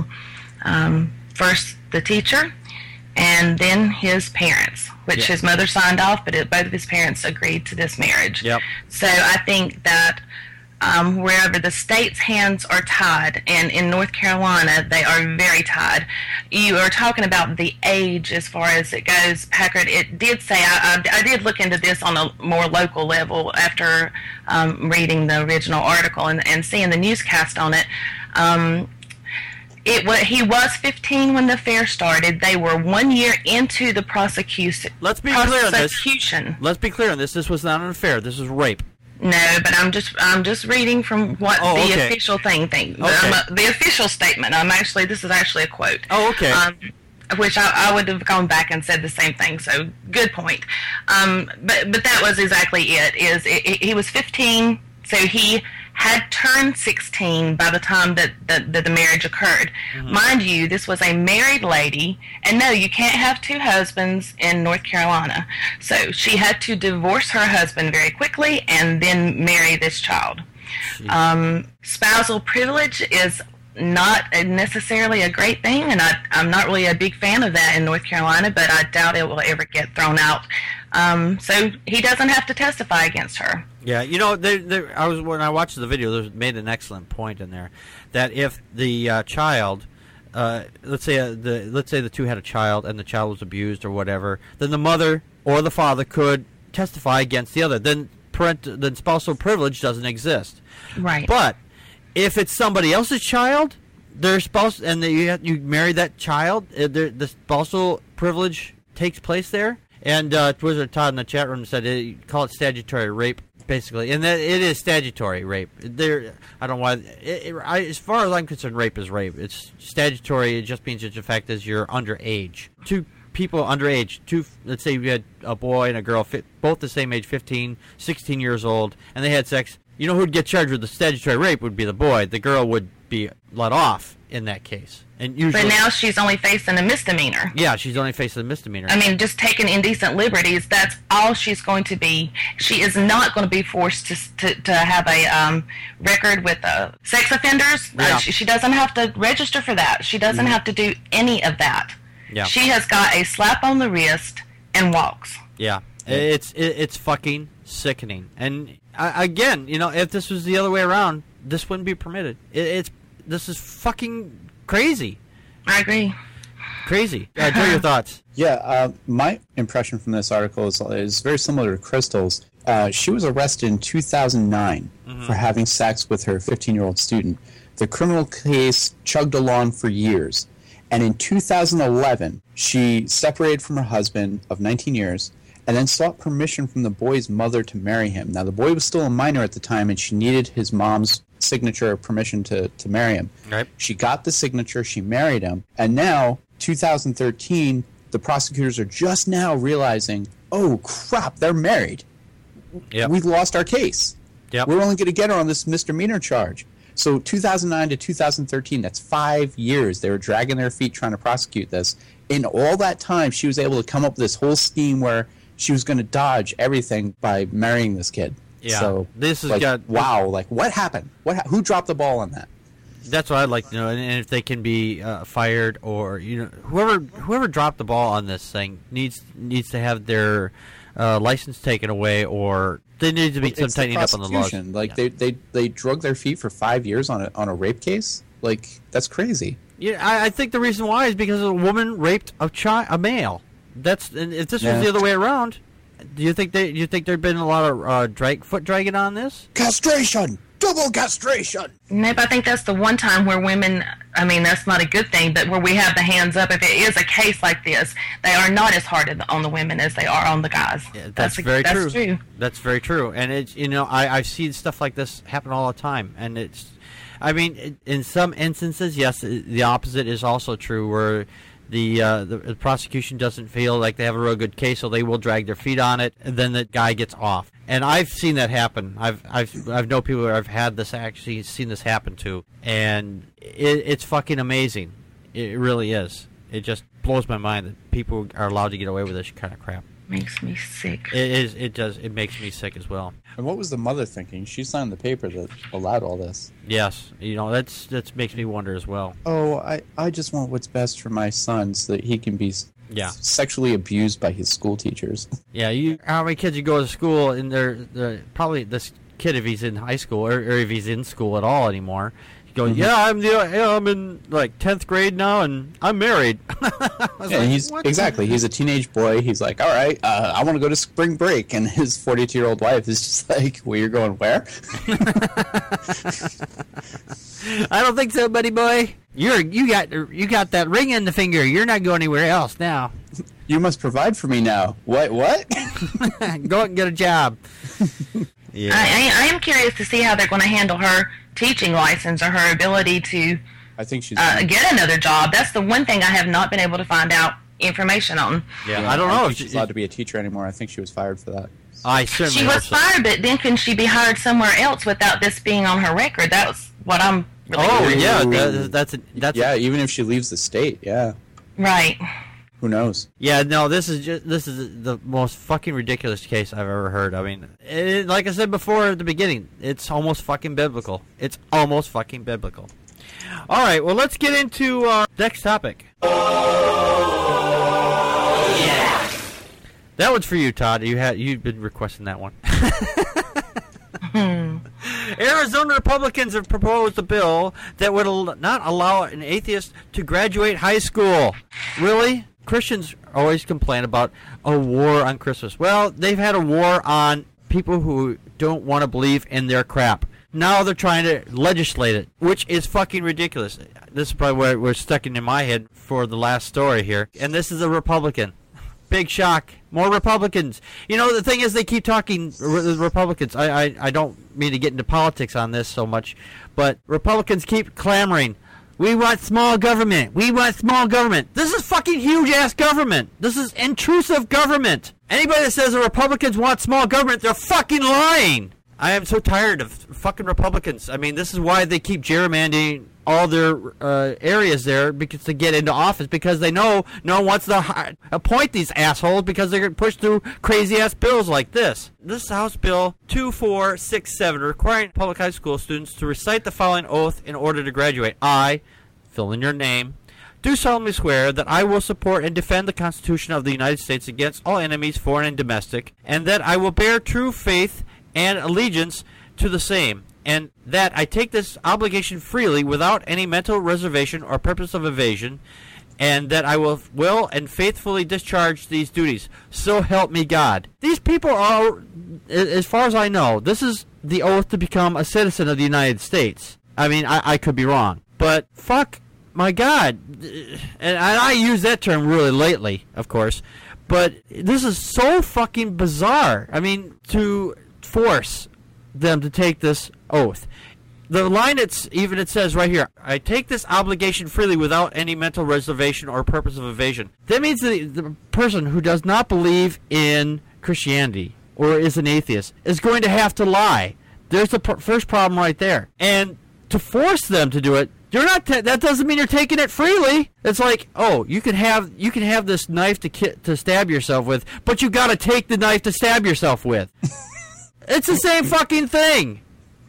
S2: Um, first, the teacher, and then his parents, which
S1: Yeah.
S2: his mother signed off, but it, both of his parents agreed to this marriage.
S1: Yep.
S2: So I think that um, wherever the state's hands are tied, and in North Carolina they are very tied. You are talking about the age as far as it goes, Packard. It did say, I, I, I did look into this on a more local level after um, reading the original article and, and seeing the newscast on it. Um, It was, he was fifteen when the affair started. They were one year into the prosecution.
S1: Let's be clear on this.
S2: Prosecution.
S1: Let's be clear on this. This was not an affair. This was rape.
S2: No, but I'm just I'm just reading from what
S1: Oh,
S2: the
S1: okay.
S2: official thing thing.
S1: Okay.
S2: I'm a- the official statement. I'm actually this is actually a quote.
S1: Oh, okay.
S2: Um, which I, I would have gone back and said the same thing. So good point. Um, but but that was exactly it. Is it, it, he was fifteen, so he had turned sixteen by the time that, that, that the marriage occurred.
S1: Mm-hmm.
S2: Mind you, this was a married lady, and no, you can't have two husbands in North Carolina. So she had to divorce her husband very quickly and then marry this child. Um, spousal privilege is not a- necessarily a great thing, and I, I'm not really a big fan of that in North Carolina, but I doubt it will ever get thrown out. Um, so he doesn't have to testify against her.
S1: Yeah, you know, there, there, I was when I watched the video, they made an excellent point in there that if the uh, child, uh, let's say uh, the let's say the two had a child and the child was abused or whatever, then the mother or the father could testify against the other. Then parent, then spousal privilege doesn't exist.
S2: Right.
S1: But if it's somebody else's child, their spouse, and they, you have, you marry that child, uh, there- the spousal privilege takes place there. And uh, Wizard Todd in the chat room said, uh, call it statutory rape, basically, and that it is statutory rape. There, I don't know why. It, it, I, as far as I'm concerned, rape is rape. It's statutory. It just means its effect is you're underage. Two people underage. Two, let's say you had a boy and a girl, fi- both the same age, fifteen, sixteen years old, and they had sex. You know who'd get charged with the statutory rape would be the boy. The girl would be let off in that case. And usually,
S2: But now she's only facing a misdemeanor.
S1: yeah, she's only facing a misdemeanor.
S2: I mean, just taking indecent liberties, that's all she's going to be. She is not going to be forced to to, to have a um, record with uh, sex offenders.
S1: Yeah.
S2: Uh, she, she doesn't have to register for that. She doesn't have to do any of that.
S1: Yeah.
S2: She has got a slap on the wrist and walks.
S1: Yeah, it's it, it's fucking sickening. And I, again, you know, if this was the other way around, this wouldn't be permitted. It, it's this is fucking crazy,
S2: I agree.
S1: crazy. Uh, Joe, your thoughts?
S5: Yeah, uh, my impression from this article is, is very similar to Crystal's. Uh, she was arrested in two thousand nine
S1: Mm-hmm.
S5: for having sex with her fifteen-year-old student. The criminal case chugged along for years. And in two thousand eleven, she separated from her husband of nineteen years and then sought permission from the boy's mother to marry him. Now, the boy was still a minor at the time, and she needed his mom's signature of permission to, to marry him.
S1: Right.
S5: She got the signature, she married him, and now, two thousand thirteen, the prosecutors are just now realizing, oh, crap, they're married.
S1: Yep.
S5: We've lost our case.
S1: Yep.
S5: We're only going to get her on this misdemeanor charge. So two thousand nine to two thousand thirteen, that's five years. They were dragging their feet trying to prosecute this. In all that time, she was able to come up with this whole scheme where she was going to dodge everything by marrying this kid.
S1: Yeah.
S5: So,
S1: This has
S5: like,
S1: got-
S5: wow, like, what happened? What? Ha- who dropped the ball on that?
S1: That's what I'd like to know, and, and if they can be uh, fired or you know whoever whoever dropped the ball on this thing needs needs to have their uh, license taken away, or there needs to be some
S5: It's the
S1: tightening up on the laws.
S5: prosecution. Like,
S1: Yeah.
S5: they, they, they drug their feet for five years on a, on a rape case? Like, that's crazy.
S1: Yeah, I, I think the reason why is because a woman raped a child, a male. That's and if this
S5: Yeah.
S1: was the other way around. Do you think they? Do you think there'd been a lot of uh, drag, foot dragging on this?
S5: Castration! Double castration!
S2: Nope, I think that's the one time where women, I mean, that's not a good thing, but where we have the hands up. If it is a case like this, they are not as hard on the women as they are on the guys.
S1: Yeah, that's,
S2: a-
S1: very
S2: that's
S1: true.
S2: true.
S1: That's very true. And it's you know I I've seen stuff like this happen all the time, and it's, I mean, it, in some instances, yes, the opposite is also true, where the, uh, the the prosecution doesn't feel like they have a real good case, so they will drag their feet on it, and then the guy gets off. And I've seen that happen. I've I've I've know people who I've had this actually seen this happen to, and it, it's fucking amazing. It really is. It just blows my mind that people are allowed to get away with this kind of crap.
S2: Makes me sick.
S1: It is. It does. It makes me sick as well.
S5: And what was the mother thinking? She signed the paper that allowed all this.
S1: Yes, you know that's that makes me wonder as well.
S5: Oh, I, I just want what's best for my son so that he can be s-
S1: Yeah.
S5: sexually abused by his school teachers.
S1: Yeah, you. How many kids you go to school and they're, they're probably this kid if he's in high school or, or if he's in school at all anymore. He goes,
S5: Mm-hmm.
S1: yeah, I'm the, yeah, I'm in like tenth grade now and I'm married. I was
S5: Yeah,
S1: like,
S5: he's
S1: what?
S5: exactly. He's a teenage boy. He's like, all right, uh, I want to go to spring break, and his forty-two-year-old wife is just like, well, you're going where?
S1: I don't think so, buddy boy. You're you got you got that ring in the finger. You're not going anywhere else now.
S5: You must provide for me now. What? What?
S1: Go and get a job. Yeah.
S2: I, I, I am curious to see how they're going to handle her teaching license or her ability to
S5: I think she's
S2: uh, get another job. That's the one thing I have not been able to find out information on.
S1: Yeah,
S5: Yeah,
S1: I don't
S5: I
S1: know
S5: think
S1: if
S5: she's
S1: she,
S5: allowed to be a teacher anymore. I think she was fired for that.
S1: I certainly
S2: She
S1: hope
S2: was
S1: so.
S2: fired, but then can she be hired somewhere else without this being on her record? That was what I'm really
S1: Oh
S2: curious.
S1: yeah, that, that's a, that's
S5: Yeah,
S1: a,
S5: even if she leaves the state, yeah.
S2: Right.
S5: Who knows?
S1: yeah. No, this is just this is the most fucking ridiculous case I've ever heard. I mean, it, like I said before at the beginning, it's almost fucking biblical. It's almost fucking biblical. All right, well, let's get into our next topic. Yeah. That one's for you, Todd. You had you've been requesting that one. Arizona Republicans have proposed a bill that would al- not allow an atheist to graduate high school. Really? Christians always complain about a war on Christmas. Well, they've had a war on people who don't want to believe in their crap. Now they're trying to legislate it, which is fucking ridiculous. This is probably where we're stuck in my head for the last story here. And this is a Republican. Big shock. More Republicans. You know, the thing is, they keep talking, re- Republicans. I, I, I don't mean to get into politics on this so much, but Republicans keep clamoring. We want small government. We want small government. This is fucking huge-ass government. This is intrusive government. Anybody that says the Republicans want small government, they're fucking lying. I am so tired of fucking Republicans. I mean, this is why they keep gerrymandering all their uh, areas there because to get into office, because they know no one wants to hi- appoint these assholes because they're going to push through crazy-ass bills like this. This is House Bill two four six seven, requiring public high school students to recite the following oath in order to graduate. I, fill in your name, do solemnly swear that I will support and defend the Constitution of the United States against all enemies, foreign and domestic, and that I will bear true faith and allegiance to the same, and that I take this obligation freely without any mental reservation or purpose of evasion, and that I will will and faithfully discharge these duties. So help me God. These people are, as far as I know, this is the oath to become a citizen of the United States. I mean, I, I could be wrong, but fuck my God. And I use that term really lately, of course, but this is so fucking bizarre. I mean, to force them to take this oath. The line, it's even it says right here, I take this obligation freely without any mental reservation or purpose of evasion. That means the, the person who does not believe in Christianity or is an atheist is going to have to lie. There's the pr- first problem right there. And to force them to do it, you're not. Ta- that doesn't mean you're taking it freely. It's like, oh, you can have you can have this knife to ki- to stab yourself with, but you got to take the knife to stab yourself with. It's the same fucking thing.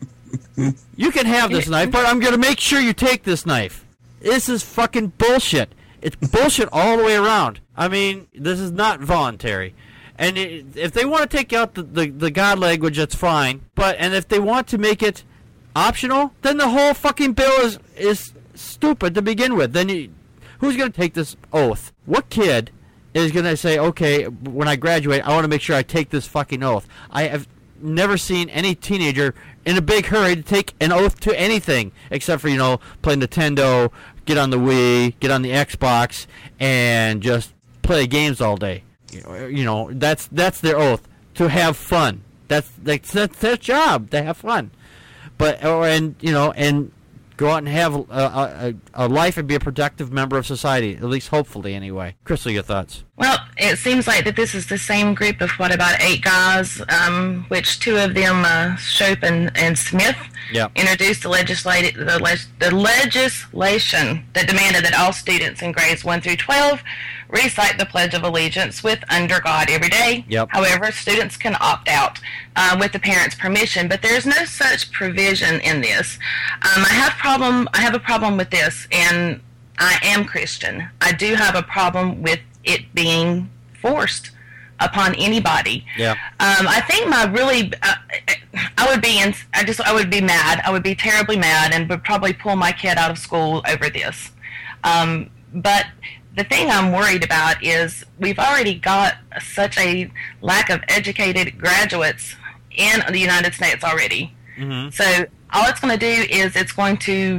S1: You can have this knife, but I'm going to make sure you take this knife. This is fucking bullshit. It's bullshit all the way around. I mean, this is not voluntary. And it, if they want to take out the, the, the God language, that's fine. But and if they want to make it optional, then the whole fucking bill is, is stupid to begin with. Then you, who's going to take this oath? What kid is going to say, okay, when I graduate, I want to make sure I take this fucking oath? I have never seen any teenager in a big hurry to take an oath to anything except for, you know, play Nintendo, get on the Wii, get on the Xbox, and just play games all day. You know, you know that's that's their oath, to have fun. That's that's, that's their job, to have fun. But or and you know and go out and have a, a, a life and be a productive member of society, at least hopefully anyway. Crystal, your thoughts?
S2: Well, it seems like that this is the same group of, what, about eight guys, um, which two of them, uh, Shope and, and Smith,
S1: Yep.
S2: introduced the, legislati- the, leg- the legislation that demanded that all students in grades one through twelve recite the Pledge of Allegiance with Under God every day.
S1: Yep.
S2: However, students can opt out uh, with the parents' permission, but there's no such provision in this. Um, I have problem. I have a problem with this, and I am Christian. I do have a problem with it being forced upon anybody.
S1: Yeah.
S2: Um, I think my really, uh, I would be in, I just, I would be mad. I would be terribly mad and would probably pull my kid out of school over this. Um, but the thing I'm worried about is we've already got such a lack of educated graduates in the United States already.
S1: Mm-hmm.
S2: So all it's going to do is it's going to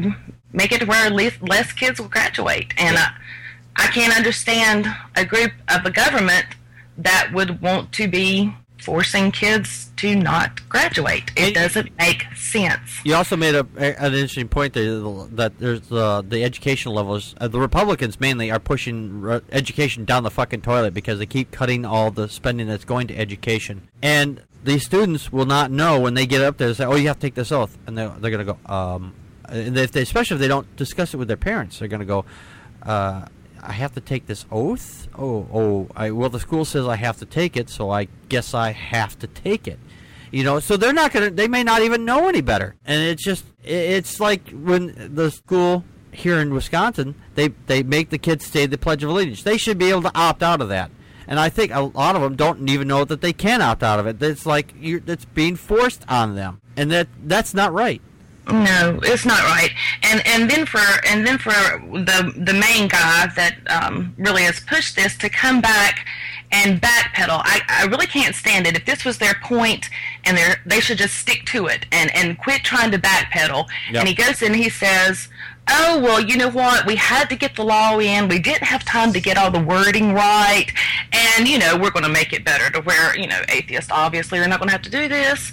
S2: make it where less, less kids will graduate. And uh, I can't understand a group of the government that would want to be forcing kids to not graduate. It doesn't make sense.
S1: You also made a, an interesting point there that there's uh, the education levels. Uh, the Republicans mainly are pushing re- education down the fucking toilet because they keep cutting all the spending that's going to education. And these students will not know when they get up there and say, oh, you have to take this oath. And they're, they're going to go, um, and if they, especially if they don't discuss it with their parents, they're going to go, uh, I have to take this oath? Oh, oh, I, well, the school says I have to take it, so I guess I have to take it. You know, so they're not going to, they may not even know any better. And it's just, it's like when the school here in Wisconsin, they, they make the kids say the Pledge of Allegiance. They should be able to opt out of that. And I think a lot of them don't even know that they can opt out of it. It's like, you're, it's being forced on them. And that that's not right.
S2: No, it's not right. And and then for and then for the the main guy that um, really has pushed this to come back and backpedal, I, I really can't stand it. If this was their point, and they they should just stick to it and, and quit trying to backpedal. Yep. And he goes in and he says, oh, well, you know what? We had to get the law in. We didn't have time to get all the wording right. And, you know, we're going to make it better to where, you know, atheists, obviously, they're not going to have to do this.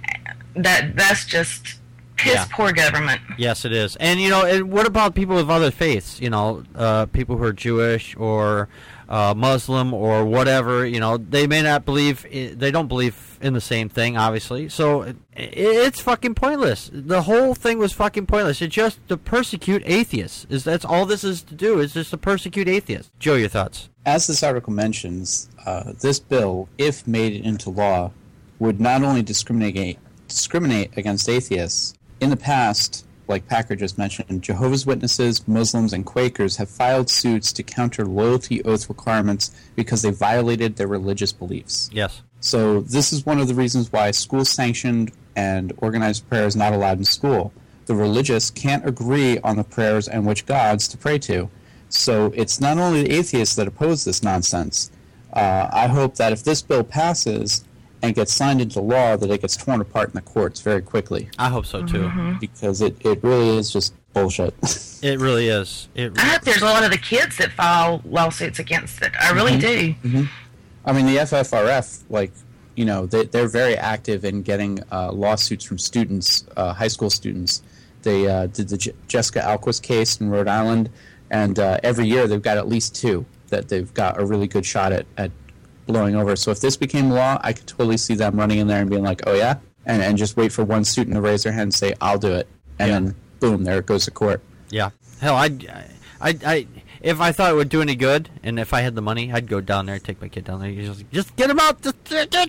S2: That That's just piss yeah. poor government.
S1: Yes, it is. And, you know, and what about people with other faiths? You know, uh, people who are Jewish or uh, Muslim or whatever, you know, they may not believe, they don't believe in the same thing, obviously. So it, it's fucking pointless. The whole thing was fucking pointless. It's just to persecute atheists. Is That's all this is to do, is just to persecute atheists. Joe, your thoughts?
S5: As this article mentions, uh, this bill, if made into law, would not only discriminate discriminate against atheists. In the past, like Packer just mentioned, Jehovah's Witnesses, Muslims, and Quakers have filed suits to counter loyalty oath requirements because they violated their religious beliefs.
S1: Yes.
S5: So this is one of the reasons why school-sanctioned and organized prayer is not allowed in school. The religious can't agree on the prayers and which gods to pray to. So it's not only the atheists that oppose this nonsense. Uh, I hope that if this bill passes and gets signed into law, that it gets torn apart in the courts very quickly.
S1: I hope so, too.
S2: Mm-hmm.
S5: Because it, it really is just bullshit.
S1: It really is. It really
S2: I hope there's a lot of the kids that file lawsuits against it. I really
S5: mm-hmm.
S2: do.
S5: Mm-hmm. I mean, the F F R F, like, you know, they, they're very active in getting uh, lawsuits from students, uh, high school students. They uh, did the J- Jessica Alquist case in Rhode Island, and uh, every year they've got at least two that they've got a really good shot at, at blowing over. So if this became law, I could totally see them running in there and being like, oh yeah? And and just wait for one student to raise their hand and say, I'll do it. And yeah. then, boom, there it goes to court.
S1: Yeah. Hell, I'd, I, I, if I thought it would do any good, and if I had the money, I'd go down there and take my kid down there. Just, just get him out. Just, just.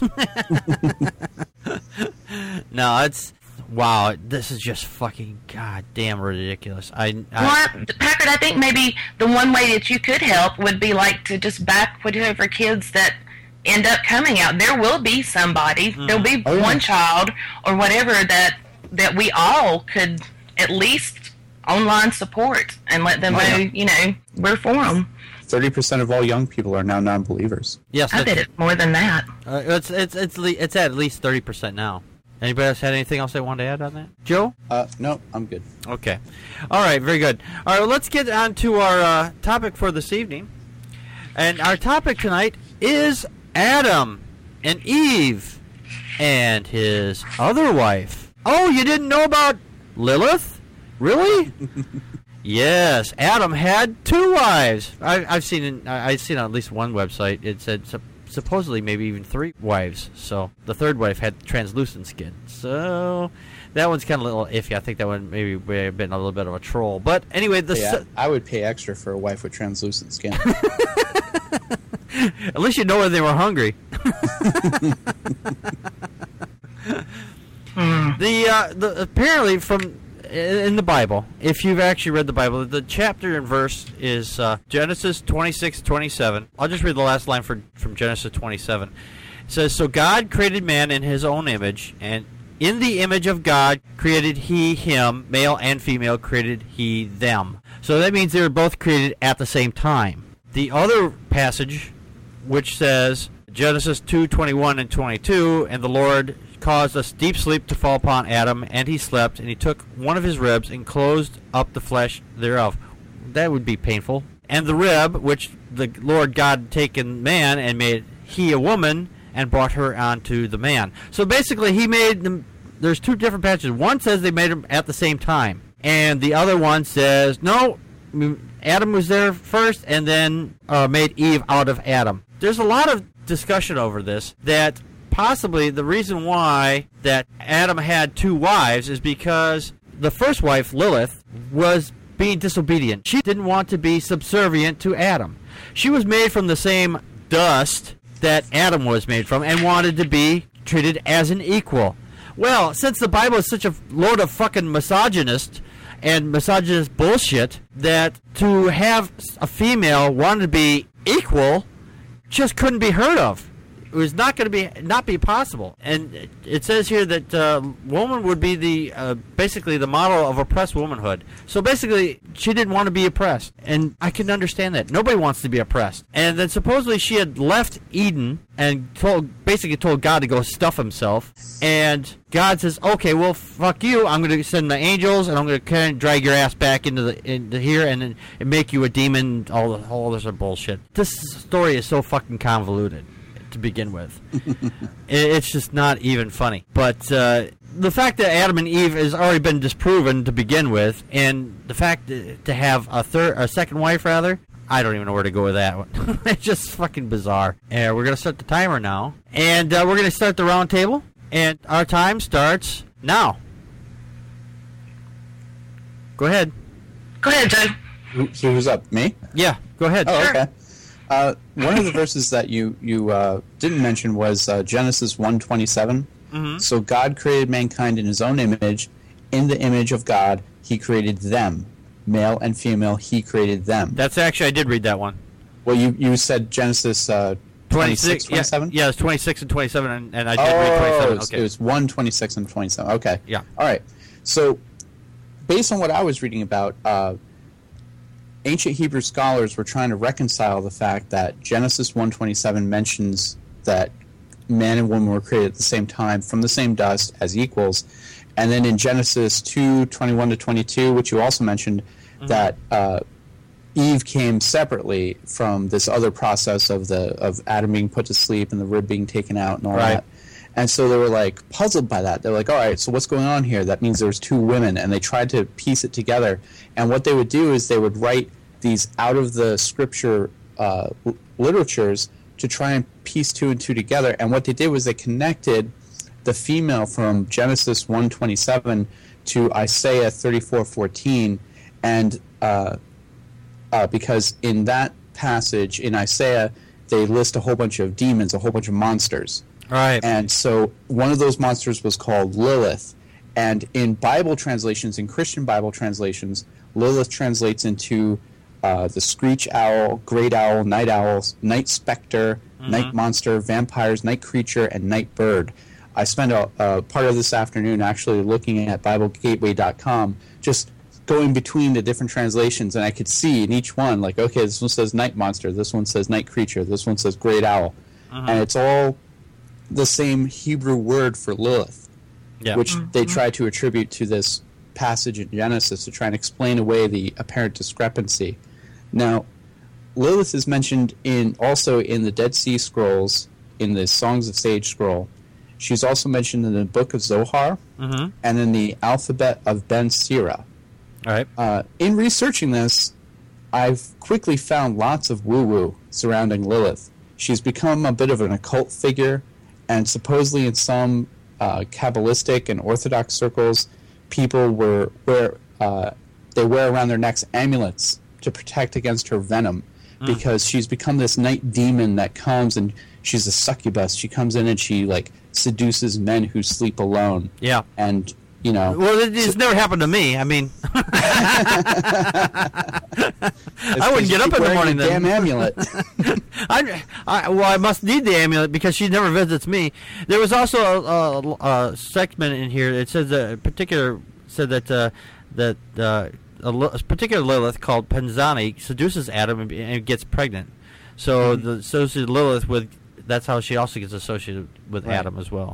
S1: No, it's... Wow, this is just fucking goddamn ridiculous. I, I
S2: well, Packard, I think maybe the one way that you could help would be like to just back whatever kids that end up coming out. There will be somebody, mm. there'll be oh, yeah. one child or whatever that that we all could at least online support and let them oh, know, yeah. you know, we're for them.
S5: thirty percent of all young people are now non-believers.
S1: Yes,
S2: I bet it's more than that.
S1: Uh, it's it's it's it's at least thirty percent now. Anybody else had anything else they wanted to add on that? Joe?
S5: Uh, no, I'm good.
S1: Okay. All right, very good. All right, well, let's get on to our uh, topic for this evening. And our topic tonight is Adam and Eve and his other wife. Oh, you didn't know about Lilith? Really? Yes, Adam had two wives. I, I've seen I've seen on at least one website. It said supposedly maybe even three wives. So the third wife had translucent skin. So that one's kind of a little iffy. I think that one maybe may have been a little bit of a troll. But anyway, the
S5: yeah,
S1: su-
S5: I would pay extra for a wife with translucent skin.
S1: At least you know when they were hungry. the uh, the apparently from in the Bible, if you've actually read the Bible, the chapter and verse is uh, Genesis twenty-six twenty-seven. I'll just read the last line for, from Genesis twenty-seven. It says, "So God created man in his own image, and in the image of God created he him, male and female created he them." So that means they were both created at the same time. The other passage, which says Genesis two twenty-one and twenty-two, "And the Lord caused a deep sleep to fall upon Adam, and he slept, and he took one of his ribs and closed up the flesh thereof. That would be painful. And the rib, which the Lord God had taken man and made he a woman, and brought her onto the man. So basically, he made them. There's two different passages. One says they made them at the same time, and the other one says no. Adam was there first, and then uh, made Eve out of Adam. There's a lot of discussion over this, that possibly the reason why that Adam had two wives is because the first wife, Lilith, was being disobedient. She didn't want to be subservient to Adam. She was made from the same dust that Adam was made from and wanted to be treated as an equal. Well, since the Bible is such a load of fucking misogynist and misogynist bullshit, that to have a female want to be equal just couldn't be heard of. It was not going to be not be possible. And it says here that uh, woman would be the uh, basically the model of oppressed womanhood. So basically, she didn't want to be oppressed, and I can understand that. Nobody wants to be oppressed. And then supposedly she had left Eden and told basically told God to go stuff himself. And God says, "Okay, well, fuck you. I'm going to send the angels, and I'm going to kind of drag your ass back into the into here, and, and make you a demon." All the all this are bullshit. This story is so fucking convoluted to begin with. It's just not even funny. But uh, the fact that Adam and Eve has already been disproven to begin with, and the fact to have a third, a second wife rather, I don't even know where to go with that one. It's just fucking bizarre. And we're gonna start the timer now, and uh, we're gonna start the round table, and our time starts now. Go ahead.
S2: Go ahead, Joe.
S5: Who, who's up? Me?
S1: Yeah, go ahead.
S5: Oh, okay. Uh, one of the verses that you you uh, didn't mention was uh, Genesis one twenty-seven. Mm-hmm. So God created mankind in His own image. In the image of God, He created them. Male and female, He created them.
S1: That's actually, I did read that one.
S5: Well, you, you said Genesis uh, twenty-six, twenty-seven?
S1: Yeah, yeah, it's twenty-six and twenty-seven, and, and I did
S5: oh,
S1: read twenty-seven.
S5: Okay.
S1: It
S5: was one twenty-six and twenty-seven. Okay.
S1: Yeah.
S5: All right. So, based on what I was reading about, uh, ancient Hebrew scholars were trying to reconcile the fact that Genesis one twenty-seven mentions that man and woman were created at the same time from the same dust as equals, and then in Genesis two twenty-one to twenty-two, which you also mentioned, mm-hmm. that uh, Eve came separately from this other process of the of Adam being put to sleep and the rib being taken out and all
S1: right.
S5: that. And so they were like puzzled by that. They're like, all right, so what's going on here? That means there's two women, and they tried to piece it together. And what they would do is they would write these out of the scripture uh, literatures to try and piece two and two together. And what they did was they connected the female from Genesis one twenty-seven to Isaiah thirty-four fourteen, and uh, uh, because in that passage in Isaiah they list a whole bunch of demons, a whole bunch of monsters.
S1: Right.
S5: And so one of those monsters was called Lilith. And in Bible translations, in Christian Bible translations, Lilith translates into uh, the screech owl, great owl, night owls, night specter, mm-hmm. night monster, vampires, night creature, and night bird. I spent a, a part of this afternoon actually looking at Bible Gateway dot com, just going between the different translations, and I could see in each one, like, okay, this one says night monster, this one says night creature, this one says great owl. Mm-hmm. And it's all the same Hebrew word for Lilith, yeah. which mm-hmm. they try to attribute to this passage in Genesis to try and explain away the apparent discrepancy. Now, Lilith is mentioned in also in the Dead Sea Scrolls, in the Songs of Sage scroll. She's also mentioned in the Book of Zohar, mm-hmm. and in the Alphabet of Ben Sira.
S1: All right.
S5: Uh, in researching this, I've quickly found lots of woo-woo surrounding Lilith. She's become a bit of an occult figure, and supposedly in some uh, Kabbalistic and Orthodox circles, people were wear uh, they wear around their necks amulets to protect against her venom, mm. because she's become this night demon that comes, and she's a succubus. She comes in and she like seduces men who sleep alone.
S1: Yeah,
S5: and you know,
S1: well, it, it's so, never happened to me. I mean, I wouldn't get up in the morning.
S5: The damn amulet.
S1: I, I, well, I must need the amulet because she never visits me. There was also a, a, a segment in here. It says a particular said that uh, that uh, a, a particular Lilith called Penzani seduces Adam and, and gets pregnant. So mm-hmm. the associated Lilith with that's how she also gets associated with right. Adam as well.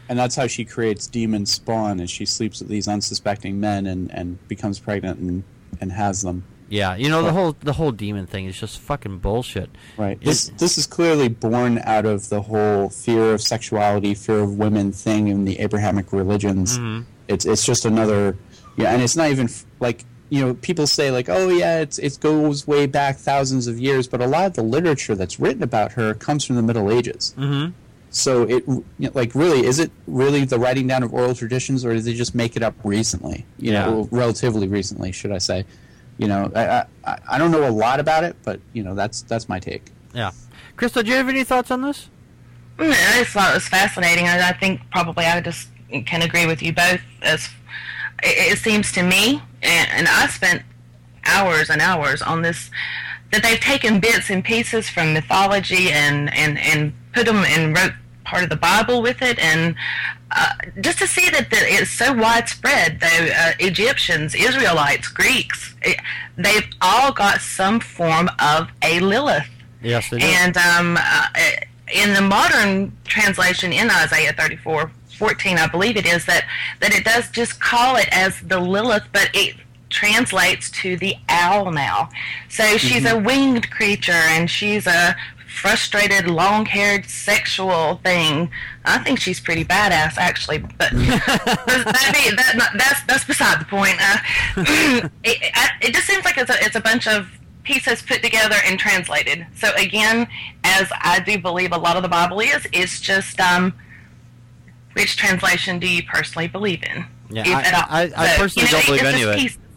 S5: And that's how she creates demon spawn, is she sleeps with these unsuspecting men and, and becomes pregnant and, and has them.
S1: Yeah, you know, the whole the whole demon thing is just fucking bullshit.
S5: Right. This this is clearly born out of the whole fear of sexuality, fear of women thing in the Abrahamic religions.
S1: Mm-hmm.
S5: It's it's just another, yeah, and it's not even f- like, you know, people say like, oh yeah, it's it goes way back thousands of years, but a lot of the literature that's written about her comes from the Middle Ages.
S1: Mm-hmm.
S5: So it, you know, like, really, is it really the writing down of oral traditions, or did they just make it up recently? You
S1: Yeah.
S5: know, relatively recently, should I say? You know, I, I I don't know a lot about it, but you know, that's that's my take.
S1: Yeah, Crystal, do you have any thoughts on this?
S2: Mm, I just thought it was fascinating. I, I think probably I just can agree with you both. As it, it seems to me, and, and I spent hours and hours on this, that they've taken bits and pieces from mythology and and and put them and wrote part of the Bible with it, and uh, just to see that, that it's so widespread. The uh, Egyptians, Israelites, Greeks, it, they've all got some form of a Lilith.
S1: Yes, they do.
S2: And um, uh, in the modern translation in Isaiah thirty-four fourteen, I believe it is, that, that it does just call it as the Lilith, but it translates to the owl now. So she's
S1: Mm-hmm.
S2: a winged creature, and she's a frustrated, long-haired, sexual thing. I think she's pretty badass, actually, but that be, that, not, that's that's beside the point. Uh, it, I, it just seems like it's a, it's a bunch of pieces put together and translated. So again, as I do believe a lot of the Bible is, it's just um, which translation do you personally believe in?
S1: Yeah,
S2: if
S1: I-
S2: at all.
S1: I- I personally don't believe
S2: it's
S1: any
S2: just
S1: of it.
S2: piece-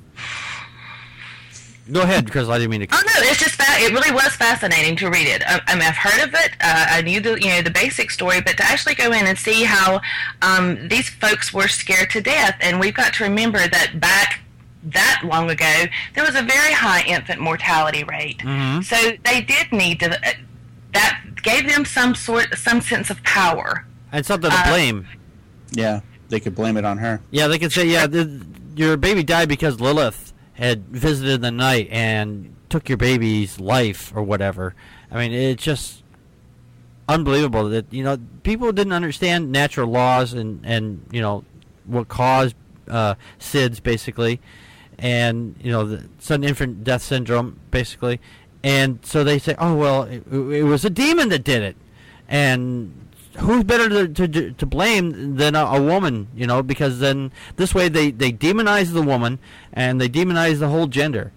S1: Go ahead, Crystal. I didn't mean to.
S2: Oh no, it's just fa- it really was fascinating to read it. I, I mean, I've heard of it. Uh, I knew the you know the basic story, but to actually go in and see how um, these folks were scared to death, and we've got to remember that back that long ago there was a very high infant mortality rate.
S1: Mhm.
S2: So they did need to. Uh, that gave them some sort, some sense of power.
S1: And something to
S2: Uh,
S1: blame.
S5: Yeah, they could blame it on her.
S1: Yeah, they could say, yeah, the, your baby died because Lilith had visited in the night and took your baby's life or whatever. I mean, it's just unbelievable that, you know, people didn't understand natural laws and, and you know, what caused uh, S I D S, basically, and, you know, the sudden infant death syndrome, basically. And so they say, oh, well, it, it was a demon that did it. And who's better to to, to blame than a, a woman, you know, because then this way they, they demonize the woman and they demonize the whole gender.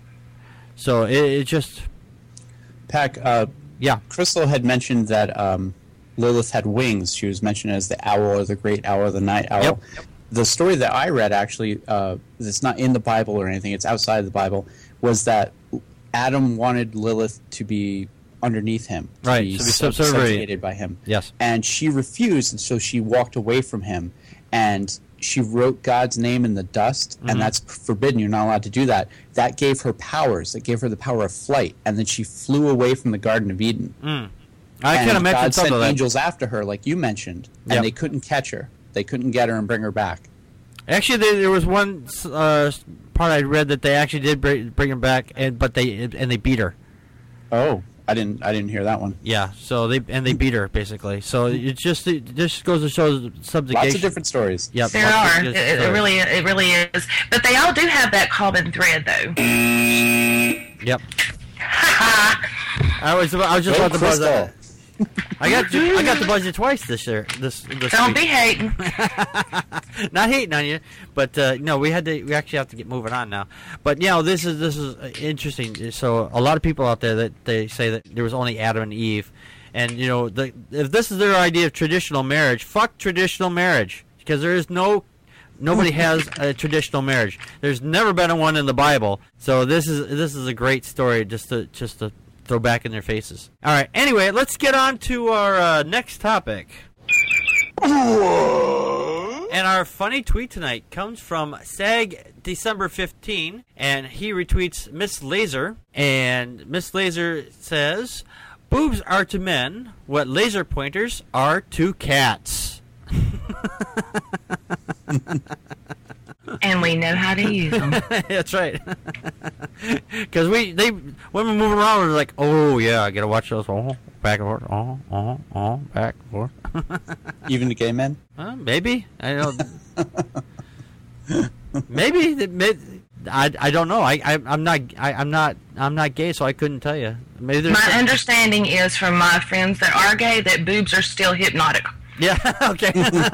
S1: So it, it just,
S5: Pac, uh,
S1: yeah.
S5: Crystal had mentioned that um, Lilith had wings. She was mentioned as the owl or the great owl or the night owl.
S1: Yep.
S5: The story that I read, actually, uh, it's not in the Bible or anything, it's outside of the Bible, was that Adam wanted Lilith to be underneath him, to
S1: Right,
S5: be,
S1: to be
S5: sub-
S1: subservient.
S5: subjugated by him.
S1: Yes.
S5: And she refused, and so she walked away from him, and she wrote God's name in the dust,
S1: Mm-hmm.
S5: and that's forbidden. You're not allowed to do that. That gave her powers. That gave her the power of flight, and then she flew away from the Garden of Eden.
S1: Mm. I
S5: and
S1: can imagine
S5: God
S1: some
S5: sent
S1: of that.
S5: angels after her, like you mentioned, and
S1: Yep.
S5: they couldn't catch her. They couldn't get her and bring her back.
S1: Actually, there, there was one uh, part I read that they actually did bring, bring her back, and but they and they beat her.
S5: Oh, I didn't. I didn't hear that one.
S1: Yeah, so they and they beat her basically. So it just it just goes to show subjugation.
S5: Lots of different stories.
S1: Yep,
S2: There
S1: lots of
S2: are. It,
S1: different
S2: it
S1: stories.
S2: really, it really is. But they all do have that common thread, though.
S1: Yep. I was I was just
S5: Go
S1: about to buzz
S5: Crystal.
S1: that. I got to, I got to buzz you twice this year. This this
S2: Don't
S1: week.
S2: be hating.
S1: Not hating on you, but uh, no, we had to. We actually have to get moving on now. But you know, this is this is uh, interesting. So a lot of people out there that they say that there was only Adam and Eve, and you know, the, if this is their idea of traditional marriage, fuck traditional marriage, because there is no. Nobody has a traditional marriage. There's never been a one in the Bible. So this is this is a great story just to just to throw back in their faces. All right. Anyway, let's get on to our uh, next topic. And our funny tweet tonight comes from Sag December fifteenth, and he retweets Miss Laser, and Miss Laser says, "Boobs are to men what laser pointers are to cats."
S2: And we know how to use them.
S1: That's right. Because we, they, women moving around are like, oh yeah, I gotta watch those. Oh, back and forth. Oh, oh, oh, back and forth.
S5: Even the gay men?
S1: Uh, maybe. I don't. maybe. They, may, I, I don't know. I, I I'm not I, I'm not I'm not gay, so I couldn't tell you. Maybe there's
S2: My
S1: some-
S2: understanding is from my friends that are gay that boobs are still hypnotic.
S1: Yeah. Okay.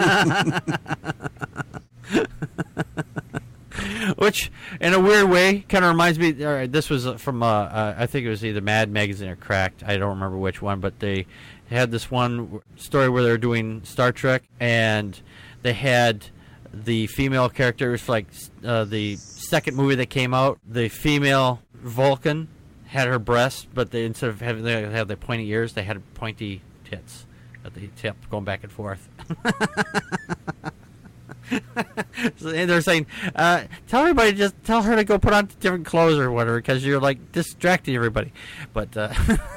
S1: Which, in a weird way, kind of reminds me. All right, this was from uh, uh, I think it was either Mad Magazine or Cracked. I don't remember which one, but they had this one story where they were doing Star Trek, and they had the female characters like uh, the second movie that came out. The female Vulcan had her breasts, but they, instead of having they have the pointy ears, they had pointy tits at the tip, going back and forth. So, and they're saying, uh, tell everybody, just tell her to go put on different clothes or whatever, because you're like distracting everybody. But uh,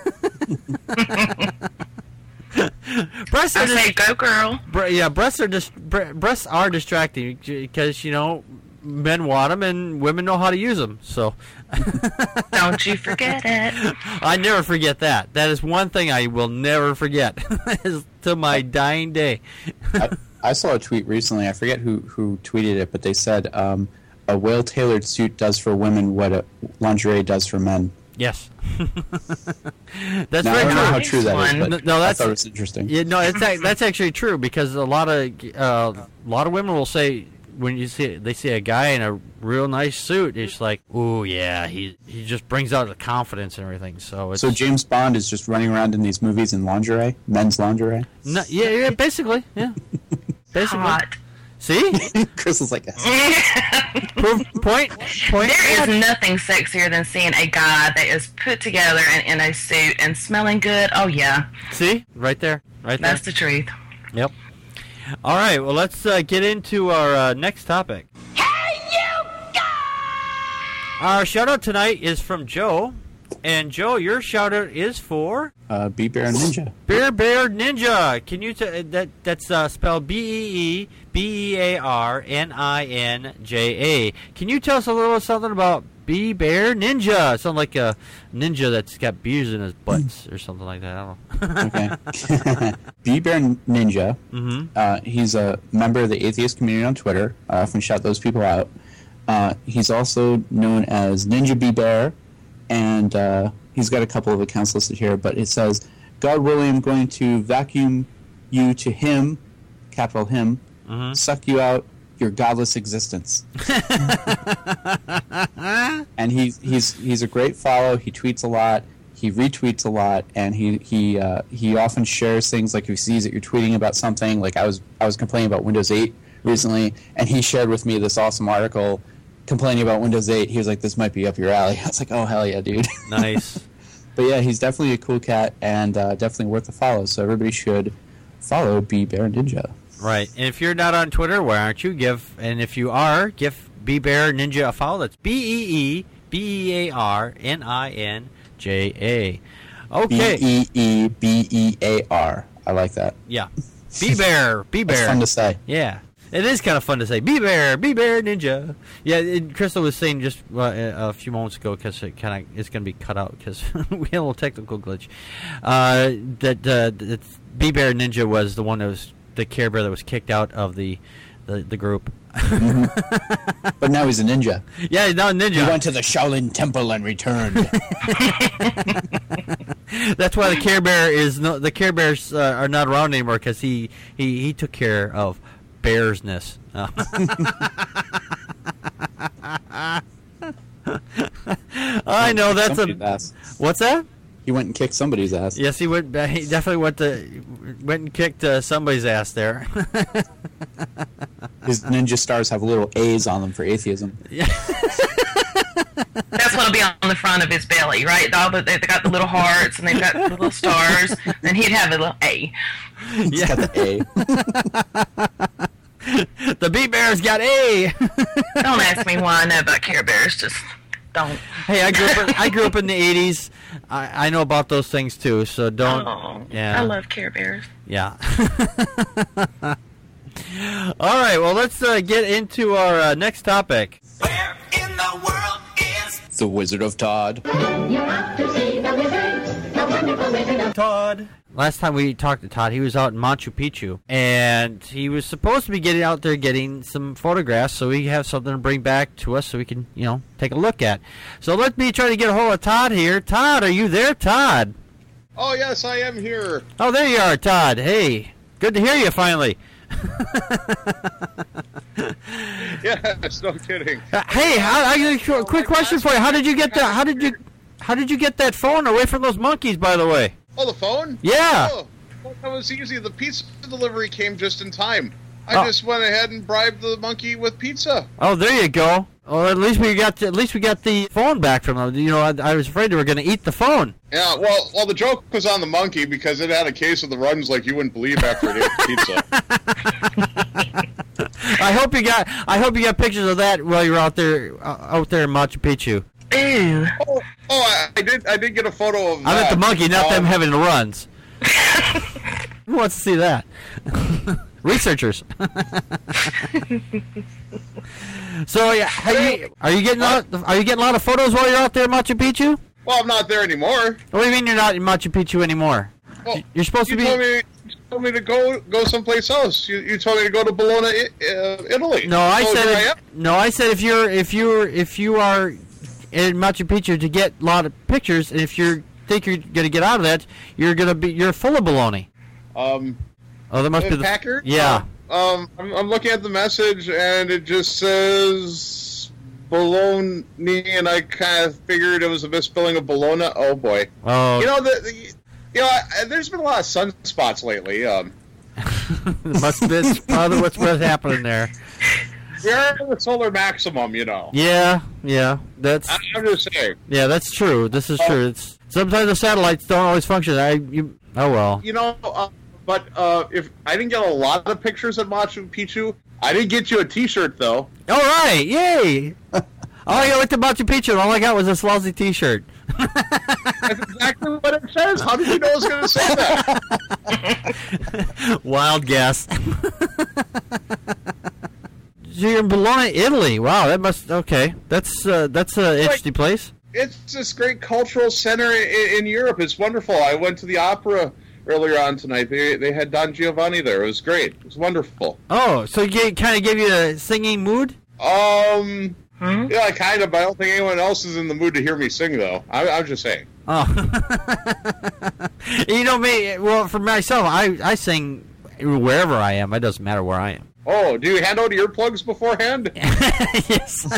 S1: breasts
S2: I
S1: are
S2: say,
S1: dis-
S2: go girl.
S1: bre- yeah, breasts are dis- bre- breasts are distracting because you know men want them and women know how to use them. So
S2: Don't you forget it.
S1: I never forget that. That is one thing I will never forget is to my dying day.
S5: I, I saw a tweet recently. I forget who, who tweeted it, but they said um, a well-tailored suit does for women what a lingerie does for men.
S1: Yes. That's
S5: Now, I
S1: very
S5: don't know how
S1: true.
S5: true that is,
S2: One.
S5: but
S1: No, that's-
S5: I thought it was interesting.
S1: Yeah, no, it's ac- that's actually true because a lot of uh, a lot of women will say when you see they see a guy in a real nice suit, it's like, oh yeah, he he just brings out the confidence and everything. So it's
S5: So James Bond is just running around in these movies in lingerie, men's lingerie.
S1: no, yeah, yeah, basically, yeah, basically.
S2: Hot.
S1: See,
S5: Chris is like, yes.
S1: Proof, point, point.
S2: There is nothing sexier than seeing a guy that is put together and in a suit and smelling good. Oh, yeah.
S1: See, right there, right there.
S2: That's the truth.
S1: Yep. All right, well, let's uh, get into our uh, next topic. Our shout out tonight is from Joe. And Joe, your shout out is for
S5: uh, Be Bear Ninja.
S1: Bear Bear Ninja. Can you t- that that's uh, spelled B E E B E A R N I N J A. Can you tell us a little something about Be Bear Ninja? It sounds like a ninja that's got beers in his butts or something like that. I don't know.
S5: Okay. Be Bear Ninja.
S1: Mm-hmm.
S5: Uh, he's a member of the atheist community on Twitter. I often shout those people out. Uh, he's also known as Ninja Be Bear. And uh, he's got a couple of accounts listed here, but it says, God willing, I'm going to vacuum you to him, capital him,
S1: Mm-hmm.
S5: suck you out your godless existence. And he's he's he's a great follow. He tweets a lot. He retweets a lot, and he he uh, he often shares things like if he sees that you're tweeting about something. Like I was I was complaining about Windows eight recently, and he shared with me this awesome article complaining about Windows eight. He was like, this might be up your alley. I was like, oh, hell yeah, dude.
S1: Nice.
S5: But yeah, he's definitely a cool cat and uh, definitely worth a follow. So everybody should follow Be Bear Ninja.
S1: Right. And if you're not on Twitter, why aren't you? Give and if you are, give Be Bear Ninja a follow. That's B E E B E A R N I N J A. Okay.
S5: B E E B E A R. I like that.
S1: Yeah. Be Bear. Be
S5: That's
S1: Bear.
S5: fun to say.
S1: Yeah. It is kind of fun to say, Be Bear, Be Bear Ninja. Yeah, and Crystal was saying just uh, a few moments ago, because it kind of it's going to be cut out because we had a little technical glitch. Uh, that uh, that Be Bear Ninja was the one that was the Care Bear that was kicked out of the the, the group.
S5: Mm-hmm. But now he's a ninja.
S1: Yeah, now ninja.
S5: He went to the Shaolin Temple and returned.
S1: That's why the Care Bear is no. The Care Bears uh, are not around anymore because he, he he took care of bearsness. Uh. I know that's
S5: Somebody's
S1: a.
S5: ass.
S1: What's that?
S5: He went and kicked somebody's ass.
S1: Yes, he went. Uh, he definitely went to went and kicked uh, somebody's ass there.
S5: His ninja stars have little A's on them for atheism.
S2: That's what'll be on the front of his belly, right? All the, they've got the little hearts and they've got the little stars, and he'd have a little A.
S5: He's got the A.
S1: The Bee Bear's got A.
S2: Don't ask me why I know about Care Bears. Just don't.
S1: Hey, I grew up. In, I grew up in the eighties. I, I know about those things too. So don't.
S2: Oh,
S1: yeah.
S2: I love Care Bears.
S1: Yeah. All right, well, let's uh, get into our uh, next topic.
S6: Where in the world is
S5: The Wizard of Todd.
S7: You're off to see the wizard, the wonderful wizard of
S1: Todd? Last time we talked to Todd, he was out in Machu Picchu, and he was supposed to be getting out there getting some photographs so we have something to bring back to us so we can, you know, take a look at. So let me try to get a hold of Todd here. Todd, are you there, Todd?
S8: Oh, yes, I am here.
S1: Oh, there you are, Todd. Hey, good to hear you finally.
S8: Yes, no kidding.
S1: Uh, hey, how, I got a quick question for you. How did you get that? How did you, how did you get that phone away from those monkeys? By the way.
S8: Oh, the phone?
S1: Yeah.
S8: Oh, well, that was easy. The pizza delivery came just in time. I
S1: Oh.
S8: just went ahead and bribed the monkey with pizza.
S1: Oh, there you go. Well, at least we got at least we got the phone back from them. You know, I, I was afraid they were going to eat the phone.
S8: Yeah, well, well, the joke was on the monkey because it had a case of the runs like you wouldn't believe after it ate pizza.
S1: I hope you got I hope you got pictures of that while you're out there uh, out there in Machu Picchu.
S2: Ew.
S8: Oh, oh, I, I did. I did get a photo of.
S1: I meant
S8: that.
S1: the monkey, not
S8: Um,
S1: them having the runs. Who wants to see that? Researchers. So, yeah, are you, are you getting a lot, are you getting a lot of photos while you're out there in Machu Picchu?
S8: Well, I'm not there anymore.
S1: What do you mean you're not in Machu Picchu anymore?
S8: Well,
S1: You're supposed
S8: you
S1: to be.
S8: told me. You told me to go go someplace else. You, you told me to go to Bologna, I- uh, Italy.
S1: No, I
S8: So
S1: said.
S8: here I
S1: If,
S8: am.
S1: no, I said if you're if you're if you are in Machu Picchu to get a lot of pictures, and if you think you're gonna get out of that, you're gonna be you're full of baloney.
S8: Um,
S1: Oh, that must be the
S8: Packer.
S1: Yeah.
S8: Um, I'm, I'm looking at the message, and it just says Bologna, and I kind of figured it was a misspelling of Bologna. Oh boy!
S1: Oh,
S8: You know the, the you know I, there's been a lot of sunspots lately. Um,
S1: it must be it's probably what's what's happening there.
S8: we're at the solar maximum, you know.
S1: Yeah, yeah, that's
S8: I, I'm just saying.
S1: yeah, that's true. This is true. It's sometimes the satellites don't always function. I you oh well.
S8: You know, uh, but uh, if I didn't get a lot of pictures at Machu Picchu, I did get you a T-shirt though.
S1: All right, yay! Oh, I went to Machu Picchu, and all I got was this lousy T-shirt.
S8: That's exactly what it says. How did you know I was going to say that?
S1: Wild guess. So you're in Bologna, Italy. Wow, that must okay. That's uh, that's an interesting place.
S8: It's this great cultural center in, in Europe. It's wonderful. I went to the opera earlier on tonight. They they had Don Giovanni there. It was great. It was wonderful.
S1: Oh, so you kind of gave you a singing mood?
S8: Um,
S2: Hmm?
S8: yeah, kind of. But I don't think anyone else is in the mood to hear me sing, though. I, I'm just saying.
S1: Oh, you know me. Well, for myself, I I sing wherever I am. It doesn't matter where I am.
S8: Oh, do you hand out earplugs beforehand?
S1: Yes.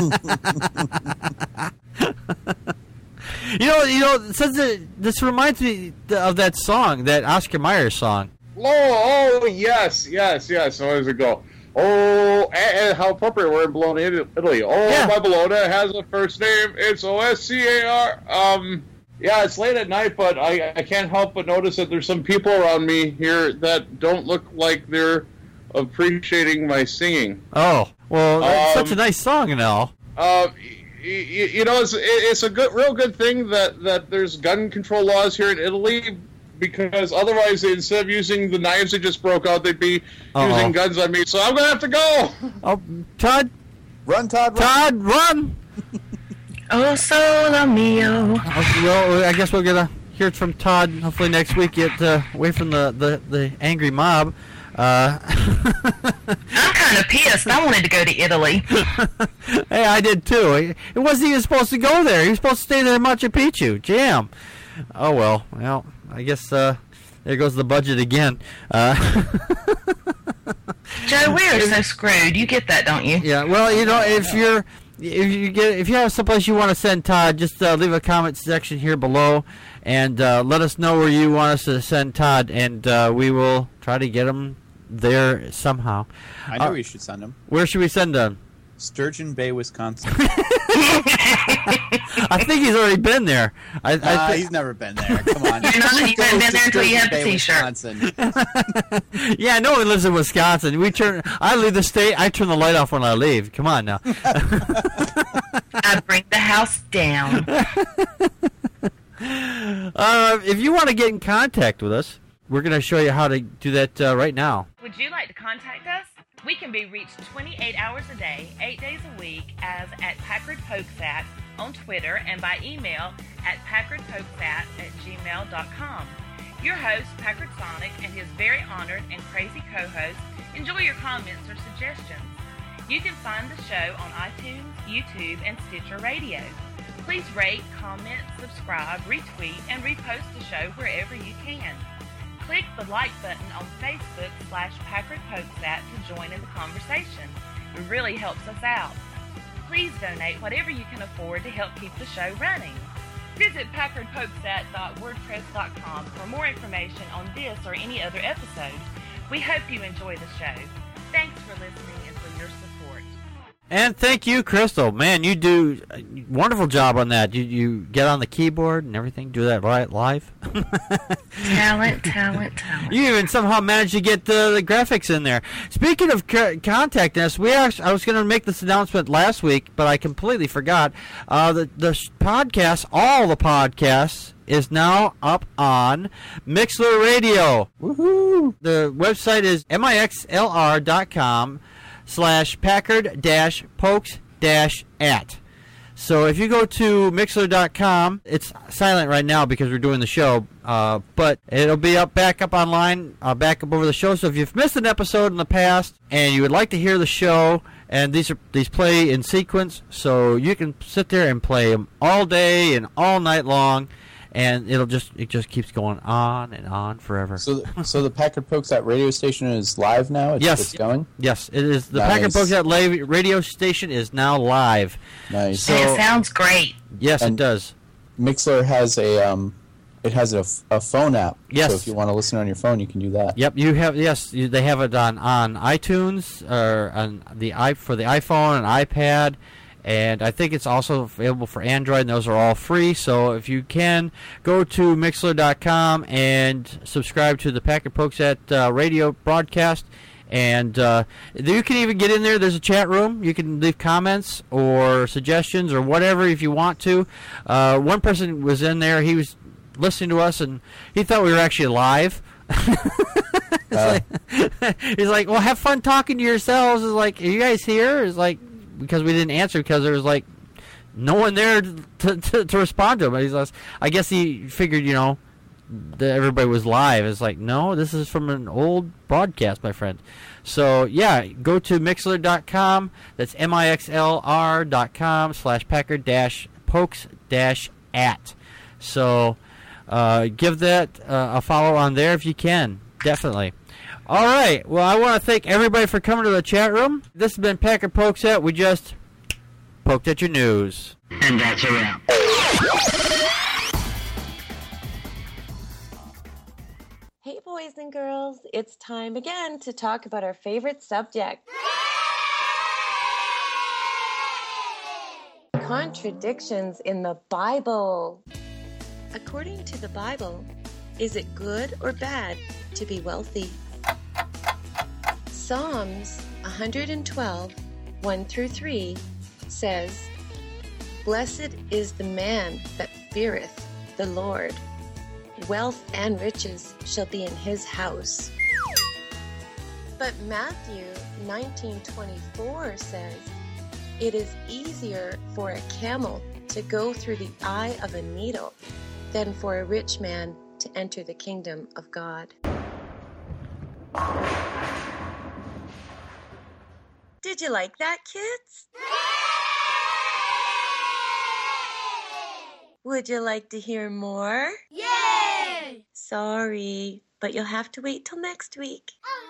S1: You know, you know. Since it, this reminds me of that song, that Oscar Mayer song.
S8: Oh, oh, yes, yes, yes. How does it go? Oh, and, and how appropriate we're in Bologna, Italy. Oh,
S1: Yeah.
S8: my Bologna has a first name. It's O S C A R. Um, yeah, it's late at night, but I, I can't help but notice that there's some people around me here that don't look like they're appreciating my singing.
S1: Oh, well, that's
S8: Um,
S1: such a nice song and all.
S8: Uh, y- y- you know, it's it's a good, real good thing that, that there's gun control laws here in Italy, because otherwise, instead of using the knives that just broke out, they'd be
S1: Uh-oh.
S8: using guns on me. So I'm gonna have to go.
S1: Oh, Todd,
S5: Run, Todd, run.
S1: Todd, run!
S2: Oh, solo mio.
S1: Okay, well, I guess we're gonna hear it from Todd. Hopefully next week, get uh, away from the, the, the angry mob. Uh,
S2: I'm kind of pissed. I wanted to go to Italy.
S1: hey, I did too. It wasn't even supposed to go there. He was supposed to stay there in Machu Picchu. Jam. Oh well. Well, I guess uh, there goes the budget again. Uh,
S2: Joe, we are so screwed. You get that, don't you?
S1: yeah. Well, you know, if you're if you get if you have someplace you want to send Todd, just uh, leave a comment section here below, and uh, let us know where you want us to send Todd, and uh, we will try to get him there somehow.
S5: I know
S1: Uh,
S5: where you should send him.
S1: Where should we send him?
S5: Sturgeon Bay, Wisconsin.
S1: I think he's already been there. I, I
S5: Nah,
S1: thi-
S5: he's never been there. Come on.
S2: You're not- you haven't been
S5: Goes to
S2: there until you have the
S5: Sturgeon Bay,
S2: t-shirt.
S5: Wisconsin.
S1: yeah, no one lives in Wisconsin. We turn. I leave the state. I turn the light off when I leave. Come on now.
S2: I bring the house down.
S1: Uh, if you want to get in contact with us, we're going to show you how to do that uh, right now.
S2: Would you like to contact us? We can be reached twenty-eight hours a day, eight days a week as at Packard Pokesat on Twitter and by email at packardpokesat at gmail dot com. Your host, Packard Sonic, and his very honored and crazy co-host enjoy your comments or suggestions. You can find the show on iTunes, YouTube, and Stitcher Radio. Please rate, comment, subscribe, retweet, and repost the show wherever you can. Click the like button on Facebook slash Packard Pokesat to join in the conversation. It really helps us out. Please donate whatever you can afford to help keep the show running. Visit packard pokesat dot wordpress dot com for more information on this or any other episode. We hope you enjoy the show. Thanks for listening and for your support.
S1: And thank you, Crystal. Man, you do a wonderful job on that. You you get on the keyboard and everything, do that right live.
S2: Talent, talent, talent.
S1: You even somehow managed to get the, the graphics in there. Speaking of c- contacting us, we actually, I was going to make this announcement last week, but I completely forgot. Uh, the the podcast, all the podcasts, is now up on Mixler Radio.
S5: Woohoo!
S1: The website is mixlr dot com slash Packard dash pokes dash at. So if you go to mixler dot com, it's silent right now because we're doing the show, uh, but it'll be up back up online, uh, back up over the show. So if you've missed an episode in the past and you would like to hear the show, and these are these play in sequence, so you can sit there and play them all day and all night long. And it'll just it just keeps going on and on forever.
S5: So, so the Packard Pokesat radio station is live now. It's,
S1: yes,
S5: it's going.
S1: Yes, it is. The
S5: Nice.
S1: Packard Pokesat live radio station is now live.
S5: Nice.
S1: So,
S2: It sounds great.
S1: yes,
S5: And-
S1: it does.
S5: Mixler has a um, it has a, f- a phone app.
S1: Yes.
S5: So if you want to listen on your phone, you can do that.
S1: Yep, you have yes. You, they have it on, on iTunes or on the i for the iPhone and iPad. And I think it's also available for Android, and those are all free. So if you can, go to mixler dot com and subscribe to the Packard Pokesat uh, radio broadcast. And uh, you can even get in there. There's a chat room. You can leave comments or suggestions or whatever if you want to. Uh, one person was in there. He was listening to us, and he thought we were actually live. It's
S5: Uh.
S1: like, he's like, well, have fun talking to yourselves. It's like, are you guys here? It's like, because we didn't answer because there was like no one there to, to, to respond to him. He's like, I guess he figured, you know, that everybody was live. It's like, no, this is from an old broadcast, my friend. So yeah, go to mixler dot com. That's M I X L R dot com slash Packard dash pokes dash at. So uh, give that uh, a follow on there if you can. Definitely. All right. Well, I want to thank everybody for coming to the chat room. This has been Packard Pokesat. We just poked at your news.
S3: And that's a wrap.
S9: Hey, boys and girls. It's time again to talk about our favorite subject. Contradictions in the Bible. According to the Bible, is it good or bad to be wealthy? Psalms one twelve, one through three says, Blessed is the man that feareth the Lord. Wealth and riches shall be in his house. But Matthew nineteen twenty-four says, It is easier for a camel to go through the eye of a needle than for a rich man to enter the kingdom of God. Did you like that, kids? Would you like to hear more?
S7: Yay!
S9: Sorry, but you'll have to wait till next week.
S7: Oh